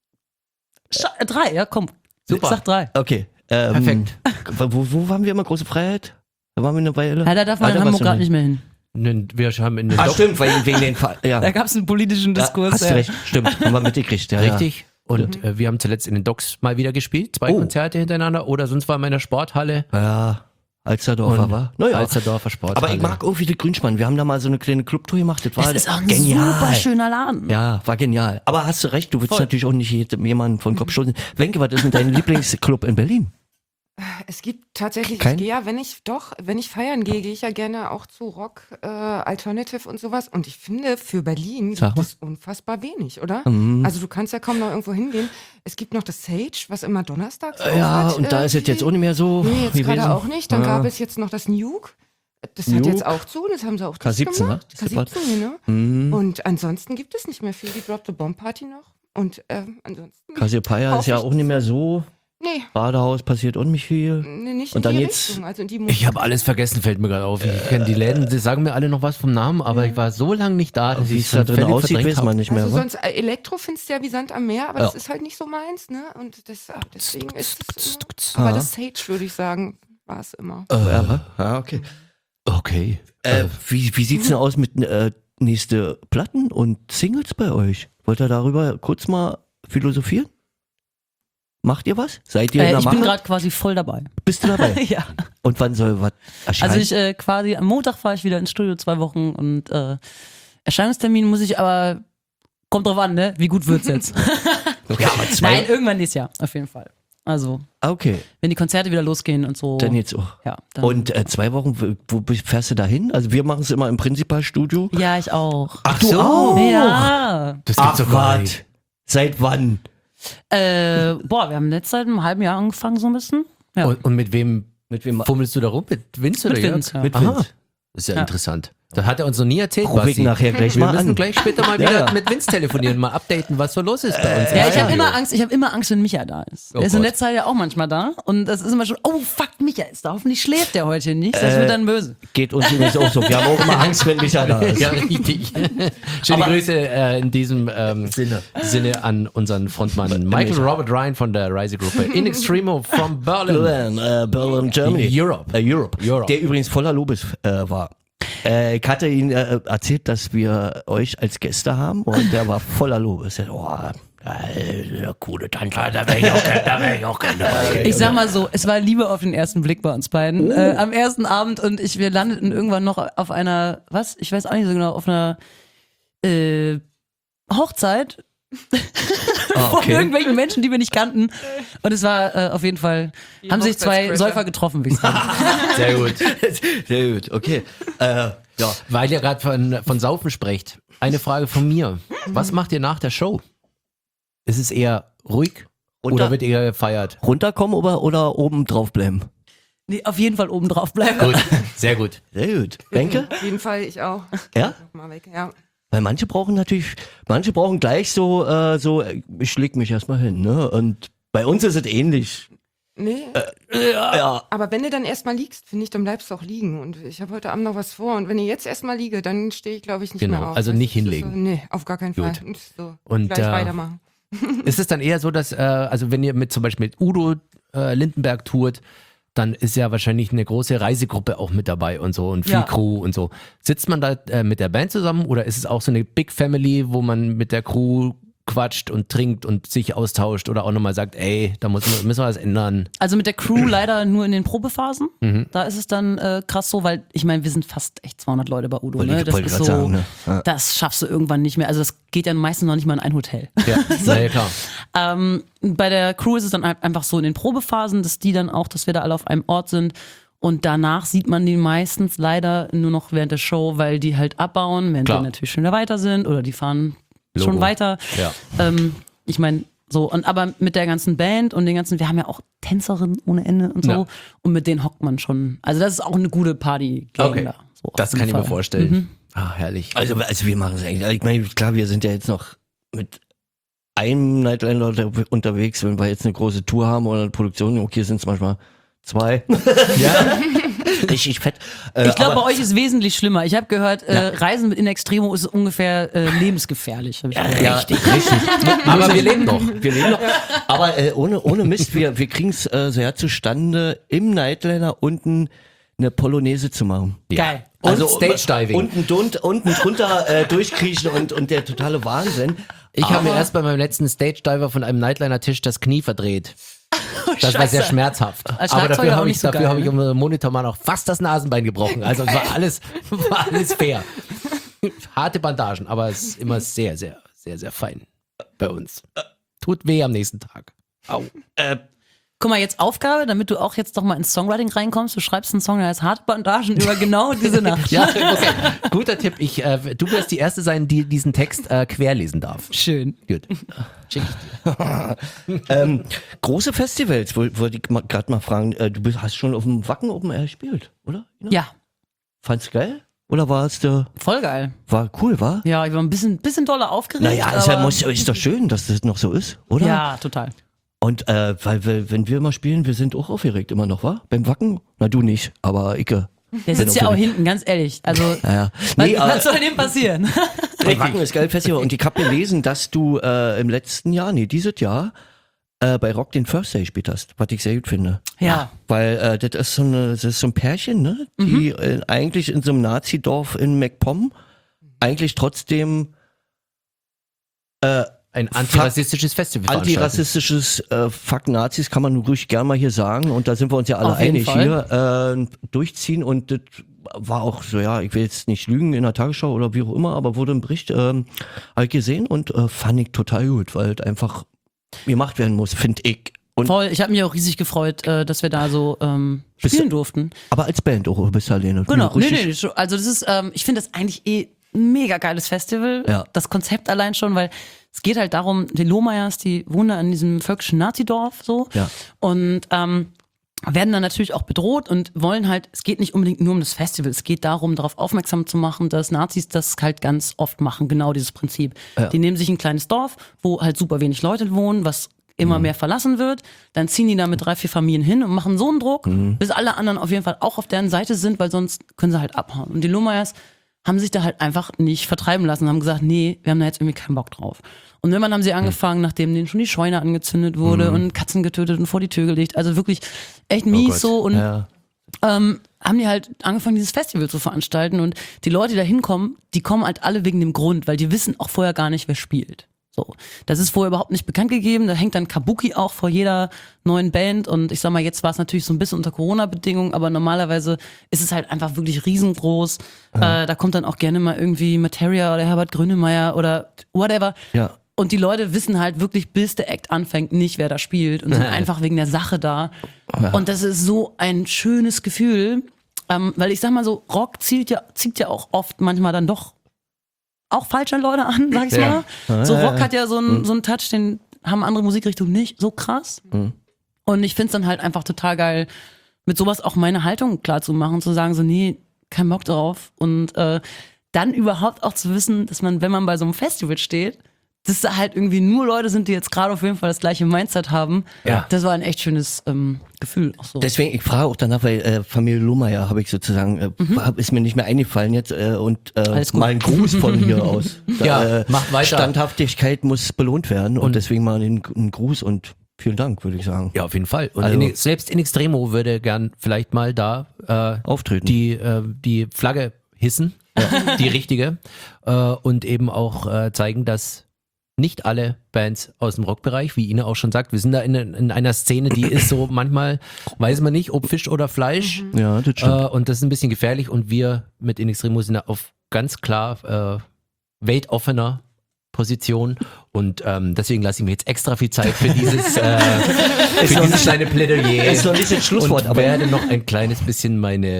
3, ja komm. Super. Ich sag 3. Okay. Perfekt. Wo waren wir immer? Große Freiheit? Da waren wir eine Weile. Ja, da darf man in da Hamburg warst du gerade nicht mehr hin. Wir haben in den Stimmt, wegen den ja. Da gab es einen politischen Diskurs. Hast du recht, stimmt. Haben wir mitgekriegt, ja. Richtig. Und wir haben zuletzt in den Docks mal wieder gespielt, 2 Oh. Konzerte hintereinander. Oder sonst war in meiner Sporthalle. Ja, Alsterdorfer war. Naja. Alsterdorfer Sporthalle. Aber ich mag irgendwie die Grünspann. Wir haben da mal so eine kleine Clubtour gemacht. Das war Das ist auch ein genial. super schöner Laden. Ja, war genial. Aber hast du recht, du willst natürlich auch nicht jemanden von Kopf stoßen. Wenke, was ist denn dein Lieblingsclub in Berlin? Es gibt tatsächlich, Kein? ich gehe ja, wenn ich feiern gehe, gehe ich ja gerne auch zu Rock, Alternative und sowas. Und ich finde, für Berlin Sag gibt mal. es unfassbar wenig, oder? Mhm. Also du kannst ja kaum noch irgendwo hingehen. Es gibt noch das Sage, was immer donnerstags Ja, hat, und da ist es jetzt auch nicht mehr so Nee, jetzt gewesen. gerade auch nicht. Dann Ja. gab es jetzt noch das Nuke. Das hat Nuke. jetzt auch zu, das haben sie auch K17, dicht gemacht. ne? K17, genau. Mhm. Und ansonsten gibt es nicht mehr viel. Die Drop the Bomb Party noch. Und ansonsten. Cassiopeia ist ja auch nicht mehr so. Nee, Badehaus passiert auch nicht viel. nicht Und in dann die jetzt- Richtung. Also in die Ich habe alles vergessen, fällt mir gerade auf. Ich kenne die Läden, die sagen mir alle noch was vom Namen, aber ich war so lange nicht da, dass Wie ich es da drin völlig aussieht, verdrängt weiß man hab. nicht mehr. Also wa? sonst Elektro findest du ja wie Sand am Meer, aber Ja. das ist halt nicht so meins, ne? Und deswegen ist es immer, aber das Sage, würde ich sagen, war es immer. Ja, okay. Okay. Wie sieht's denn aus mit nächste Platten und Singles bei euch? Wollt ihr darüber kurz mal philosophieren? Macht ihr was? Seid ihr in der Ich bin Mache? gerade quasi voll dabei. Bist du dabei? Ja. Und wann soll was erscheinen? Also ich quasi am Montag fahre ich wieder ins Studio 2 Wochen und Erscheinungstermin muss ich aber, kommt drauf an, ne? Wie gut wird's jetzt? ja, aber Nein, irgendwann nächstes Jahr, auf jeden Fall. Also, Okay, wenn die Konzerte wieder losgehen und so. dann jetzt auch. Ja, dann. Und 2 Wochen, wo fährst du da hin? Also wir machen es immer im Prinzipalstudio. Ja, ich auch. Ach du auch? Ja. Das Ach, gibt's doch gar wart. nicht. Seit wann? Wir haben jetzt seit einem halben Jahr angefangen so ein bisschen. Ja. Und mit wem Mit wem? fummelst du da rum? Mit Vince oder Mit Jörg? Vince, ja. Mit Aha. Vince. Das ist ja, Ja. interessant. Das hat er uns noch nie erzählt, Ruf ich Basti. nachher gleich Wir mal müssen an. gleich später mal Ja, wieder ja. mit Vince telefonieren, mal updaten, was so los ist bei uns. Ja, ich Ja, habe ja. immer Angst, wenn Micha da ist. Oh Der ist in Gott. letzter Zeit ja auch manchmal da. Und das ist immer schon, oh fuck, Micha ist da. Hoffentlich schläft der heute nicht. Das wird dann böse. Geht uns übrigens auch so. Wir haben auch immer Angst, wenn Micha da ist. Ja, richtig. Schöne Aber- Grüße in diesem Sinne an unseren Frontmann Michael Robert Ryan von der Reisegruppe In Extremo from Berlin. Berlin, Germany. Europe. Europe. Der übrigens voller Lobes war. Ich hatte ihn erzählt, dass wir euch als Gäste haben und der war voller Lobes. Er sagte, coole Tante, da wäre ich auch gerne dabei. Ich sag mal so, es war Liebe auf den ersten Blick bei uns beiden. Am ersten Abend und wir landeten irgendwann noch auf einer, was? Ich weiß auch nicht so genau, auf einer Hochzeit von Okay. irgendwelchen Menschen, die wir nicht kannten. Und es war auf jeden Fall, haben sich 2 Hochzeitscrasher. Säufer getroffen, wie ich sagen. Sehr gut. Sehr gut, okay. Ja. Weil ihr gerade von Saufen sprecht. Eine Frage von mir. Was macht ihr nach der Show? Ist es eher ruhig oder wird eher gefeiert? Runterkommen oder oben drauf bleiben? Nee, auf jeden Fall oben drauf bleiben. Gut, sehr gut. Sehr gut. Denke? Auf jeden Fall, ich auch. Ja? Mal weg, ja. Weil manche brauchen gleich so, ich leg mich erstmal hin, ne? Und bei uns ist es ähnlich. Nee, Ja. aber wenn du dann erstmal liegst, finde ich, dann bleibst du auch liegen. Und ich habe heute Abend noch was vor. Und wenn ich jetzt erstmal liege, dann stehe ich, glaube ich, nicht Genau, mehr auf. also Weißt nicht du, das ist hinlegen. So, nee, auf gar keinen Fall. Gut. Und so, Und, gleich weitermachen. Ist es dann eher so, dass, also wenn ihr zum Beispiel mit Udo Lindenberg tourt, dann ist ja wahrscheinlich eine große Reisegruppe auch mit dabei und so und viel Ja. Crew und so. Sitzt man da mit der Band zusammen oder ist es auch so eine Big Family, wo man mit der Crew quatscht und trinkt und sich austauscht oder auch nochmal sagt, ey, da müssen wir was ändern. Also mit der Crew leider nur in den Probephasen. Mhm. Da ist es dann krass so, weil ich meine, wir sind fast echt 200 Leute bei Udo. Wollte Ne? ich Das grad ist so, sagen, ne? Ja. das schaffst du irgendwann nicht mehr. Also das geht ja meistens noch nicht mal in ein Hotel. Ja, na ja klar. Bei der Crew ist es dann einfach so in den Probephasen, dass wir da alle auf einem Ort sind. Und danach sieht man die meistens leider nur noch während der Show, weil die halt abbauen, während Klar. wir natürlich schon wieder weiter sind oder die fahren Logo. schon weiter. Ja. Ich meine, so, und aber mit der ganzen Band und den ganzen, wir haben ja auch Tänzerinnen ohne Ende und so. Ja. Und mit denen hockt man schon. Also das ist auch eine gute Party-Gang Okay. da. So, auf Das jeden kann ich mir Fall. vorstellen. Ah, herrlich. Also wir machen es eigentlich. Ich meine, klar, wir sind ja jetzt noch mit einem Nightliner unterwegs, wenn wir jetzt eine große Tour haben oder eine Produktion, okay, sind es manchmal 2. Ja. Richtig fett. Ich glaube, bei aber- euch ist es wesentlich schlimmer. Ich habe gehört, Reisen mit In Extremo ist ungefähr lebensgefährlich. Hab ich gehört. Ja, richtig. Aber wir leben noch. Wir leben noch. Aber ohne Mist, wir kriegen es so ja zustande, im Nightliner unten eine Polonaise zu machen. Geil. Und Stage-Diving. Unten drunter durchkriechen und der totale Wahnsinn. Ich habe mir Aber- erst bei meinem letzten Stage-Diver von einem Nightliner-Tisch das Knie verdreht. Das war sehr schmerzhaft. Als Aber Schlagzeuger dafür auch habe nicht ich, so dafür geil, hab ich ne? im Monitor mal noch fast das Nasenbein gebrochen. Also es war alles fair. Harte Bandagen, aber es ist immer sehr, sehr, sehr, sehr fein bei uns. Tut weh am nächsten Tag. Au. Guck mal, jetzt Aufgabe, damit du auch jetzt doch mal ins Songwriting reinkommst. Du schreibst einen Song, der heißt Harte Bandagen über genau diese Nacht. Ja, okay. Guter Tipp. Du wirst die Erste sein, die diesen Text querlesen darf. Schön. Gut. Schick ich dir. Große Festivals, wollte ich gerade mal fragen. Hast schon auf dem Wacken Open Air gespielt, oder? Ja, Fand's geil? Oder war es voll geil. war cool, war? Ja, ich war ein bisschen doller aufgeregt. Naja, ist doch schön, dass das noch so ist, oder? Ja, total. Und wenn wir mal spielen, wir sind auch aufgeregt immer noch, wa? Beim Wacken? Na, du nicht, aber ich. Der sitzt ja auch hinten, ganz ehrlich. Also, Ja. Nee, was soll dem passieren? Wacken ist geil Festival. Und ich habe gelesen, dass du im letzten Jahr, dieses Jahr, bei Rock den First Day gespielt hast, was ich sehr gut finde. Ja. Weil das ist so ein Pärchen, ne? Die eigentlich in so einem Nazi-Dorf in MacPom eigentlich trotzdem Ein antirassistisches Festival veranstalten. antirassistisches Fuck Nazis kann man ruhig gerne mal hier sagen und da sind wir uns ja alle Auf jeden einig Fall. hier, durchziehen und das war auch so, ja, ich will jetzt nicht lügen in der Tagesschau oder wie auch immer, aber wurde im Bericht halt gesehen und fand ich total gut, weil es einfach gemacht werden muss, finde ich. Und Voll, ich habe mich auch riesig gefreut, dass wir da so spielen durften. aber als Band auch, bist du alleine. Genau, Richtig- nee, also das ist, ich finde das eigentlich ein mega geiles Festival. Ja. Das Konzept allein schon, weil es geht halt darum, die Lohmeyers, die wohnen da in diesem völkischen Nazidorf so Ja. und werden dann natürlich auch bedroht und wollen halt, es geht nicht unbedingt nur um das Festival, es geht darum, darauf aufmerksam zu machen, dass Nazis das halt ganz oft machen, genau dieses Prinzip. Ja. Die nehmen sich ein kleines Dorf, wo halt super wenig Leute wohnen, was immer mehr verlassen wird, dann ziehen die da mit 3, 4 Familien hin und machen so einen Druck, bis alle anderen auf jeden Fall auch auf deren Seite sind, weil sonst können sie halt abhauen. Und die Lohmeyers haben sich da halt einfach nicht vertreiben lassen, haben gesagt, nee, wir haben da jetzt irgendwie keinen Bock drauf. Und irgendwann haben sie angefangen, nachdem denen schon die Scheune angezündet wurde und Katzen getötet und vor die Tür gelegt, also wirklich echt mies so und Ja. haben die halt angefangen, dieses Festival zu veranstalten und die Leute, die da hinkommen, die kommen halt alle wegen dem Grund, weil die wissen auch vorher gar nicht, wer spielt. So, das ist vorher überhaupt nicht bekannt gegeben, da hängt dann Kabuki auch vor jeder neuen Band und ich sag mal, jetzt war es natürlich so ein bisschen unter Corona-Bedingungen, aber normalerweise ist es halt einfach wirklich riesengroß. Da kommt dann auch gerne mal irgendwie Materia oder Herbert Grönemeyer oder whatever. Ja. Und die Leute wissen halt wirklich, bis der Act anfängt, nicht, wer da spielt und sind einfach wegen der Sache da. Und das ist so ein schönes Gefühl, weil ich sag mal so, Rock zieht ja auch oft manchmal dann doch auch falsche Leute an, sag ich's mal. So Rock hat ja so einen Touch, den haben andere Musikrichtungen nicht so krass. Und ich find's dann halt einfach total geil, mit sowas auch meine Haltung klar zu machen, zu sagen so, nee, kein Bock drauf. Und dann überhaupt auch zu wissen, dass man, wenn man bei so einem Festival steht, dass da halt irgendwie nur Leute sind, die jetzt gerade auf jeden Fall das gleiche Mindset haben. Ja. Das war ein echt schönes Gefühl. Auch so. Deswegen, ich frage auch danach, weil Familie Lohmeier habe ich sozusagen, ist mir nicht mehr eingefallen jetzt Alles gut. mal ein Gruß von hier aus. Ja, macht weiter. Standhaftigkeit muss belohnt werden und deswegen mal einen Gruß und vielen Dank, würde ich sagen. Ja, auf jeden Fall. Und Also- selbst in Extremo würde gern vielleicht mal da Auftreten. die Flagge hissen, die richtige, und eben auch zeigen, dass nicht alle Bands aus dem Rockbereich, wie Ina auch schon sagt, wir sind da in einer Szene, die ist so, manchmal weiß man nicht, ob Fisch oder Fleisch. Ja, das stimmt. Und das ist ein bisschen gefährlich und wir mit In Extremo sind da auf ganz klar weltoffener Position und deswegen lasse ich mir jetzt extra viel Zeit für dieses kleine Plädoyer Ist noch nicht das Schlusswort, und aber werde noch ein kleines bisschen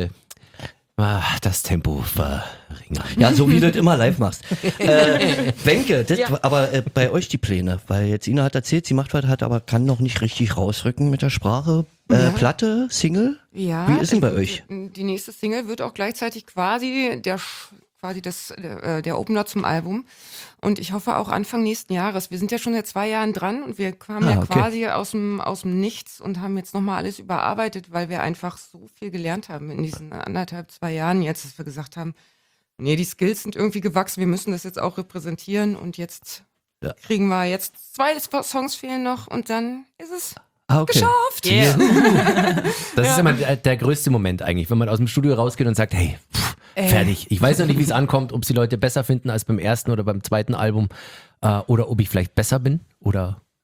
das Tempo verringern. ja, so wie du das immer live machst. Wenke, aber bei euch die Pläne, weil jetzt Ina hat erzählt, sie macht was, aber kann noch nicht richtig rausrücken mit der Sprache. Platte, Single? Ja. Wie ist denn bei euch? Die nächste Single wird auch gleichzeitig quasi der Opener zum Album. Und ich hoffe auch Anfang nächsten Jahres. Wir sind ja schon seit 2 Jahren dran und wir kamen Ah, ja okay. quasi aus dem Nichts und haben jetzt nochmal alles überarbeitet, weil wir einfach so viel gelernt haben in diesen 1,5, 2 Jahren jetzt, dass wir gesagt haben, nee, die Skills sind irgendwie gewachsen, wir müssen das jetzt auch repräsentieren und jetzt kriegen wir jetzt 2 Songs fehlen noch und dann ist es Okay. geschafft. Das ist immer der größte Moment eigentlich, wenn man aus dem Studio rausgeht und sagt, hey, fertig. Ich weiß noch nicht, wie es ankommt, ob es die Leute besser finden als beim ersten oder beim zweiten Album oder ob ich vielleicht besser bin oder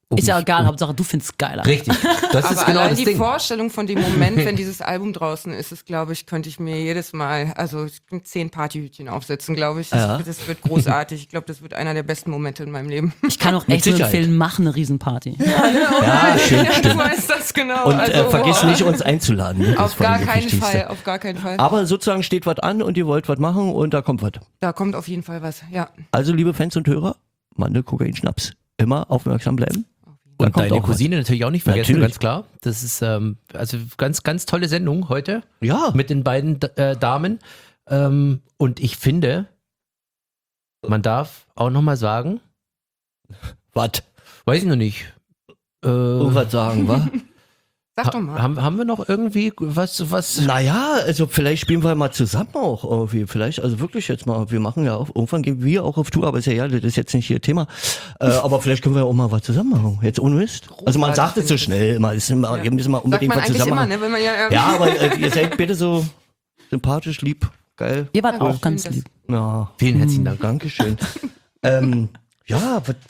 Ist ja egal, Hauptsache du findest geiler. Richtig, das Aber ist genau allein das die Ding. Vorstellung von dem Moment, wenn dieses Album draußen ist, glaube ich, könnte ich mir jedes Mal, 10 Partyhütchen aufsetzen, glaube ich. Das wird großartig. Ich glaube, das wird einer der besten Momente in meinem Leben. Ich kann auch echt nur Sicherheit. empfehlen, mach eine Riesenparty. Ja, schön, Du stimmt. weißt das genau. Und vergiss nicht, uns einzuladen. Ne? Das Auf ist vor allem gar das keinen Wichtigste. Fall, auf gar keinen Fall. Aber sozusagen steht was an und ihr wollt was machen und da kommt was. Da kommt auf jeden Fall was, ja. Also, liebe Fans und Hörer, Mandel, Kokain, Schnaps. Immer aufmerksam bleiben. Da Und kommt deine auch Cousine natürlich auch nicht vergessen, Natürlich. ganz klar. Das ist also ganz, ganz tolle Sendung heute Ja. mit den beiden Damen. Und ich finde, man darf auch nochmal sagen, Was? weiß ich noch nicht. Irgendwas sagen, wa? Sag doch mal. Haben wir noch irgendwie was? Naja, also vielleicht spielen wir mal zusammen auch irgendwie. Vielleicht, also wirklich jetzt mal, wir machen ja auch, irgendwann gehen wir auch auf Tour, aber ist ja, das ist jetzt nicht hier Thema. Aber vielleicht können wir ja auch mal was zusammen machen. Jetzt ohne Mist. Also man sagt es so schnell immer, ist immer, wir müssen mal Sagt unbedingt man was eigentlich zusammen immer, machen. ne? Wenn man ja, Ja, aber ihr seid bitte so sympathisch, lieb, geil. Ihr wart auch schön, ganz dass- lieb. Ja, Vielen herzlichen Dank. Dankeschön. Ja, was?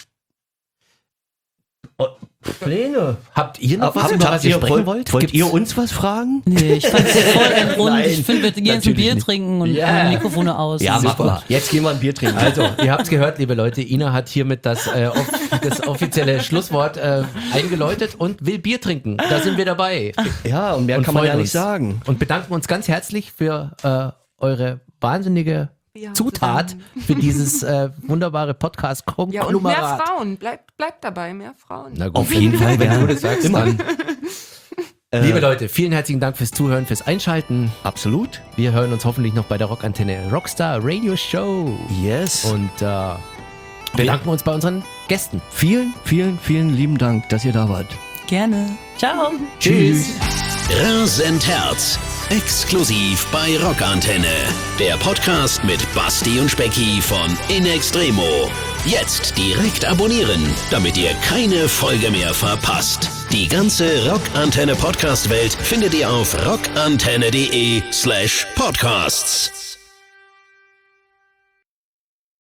Pläne. Habt ihr noch was, über was ihr sprechen wollt? Wollt Gibt's- ihr uns was fragen? Nee, ich fand's voll entrund. Nein, Ich finde, wir gehen jetzt ein natürlich Bier nicht. trinken und Ja. Mikrofone aus. Ja, Super. mach mal. Jetzt gehen wir ein Bier trinken. Also, ihr habt es gehört, liebe Leute, Ina hat hiermit das offizielle Schlusswort eingeläutet und will Bier trinken. Da sind wir dabei. Ja, und mehr Und kann man freuen ja nicht uns. sagen. Und bedanken uns ganz herzlich für eure wahnsinnige Ja, Zutat für dieses wunderbare Ja, und mehr Podcast-Konglomerat. Frauen. Bleibt dabei, mehr Frauen. Na gut, Auf jeden Fall, wenn ja. du das sagst, Immer. dann. Liebe Leute, vielen herzlichen Dank fürs Zuhören, fürs Einschalten. Absolut. Wir hören uns hoffentlich noch bei der Rockantenne Rockstar Radio Show. Yes. Und bedanken uns bei unseren Gästen. Vielen, vielen, vielen lieben Dank, dass ihr da wart. Gerne. Ciao. Tschüss. Rasenherz. Exklusiv bei Rockantenne. Der Podcast mit Basti und Specki von In Extremo. Jetzt direkt abonnieren, damit ihr keine Folge mehr verpasst. Die ganze Rockantenne Podcast-Welt findet ihr auf rockantenne.de/podcasts.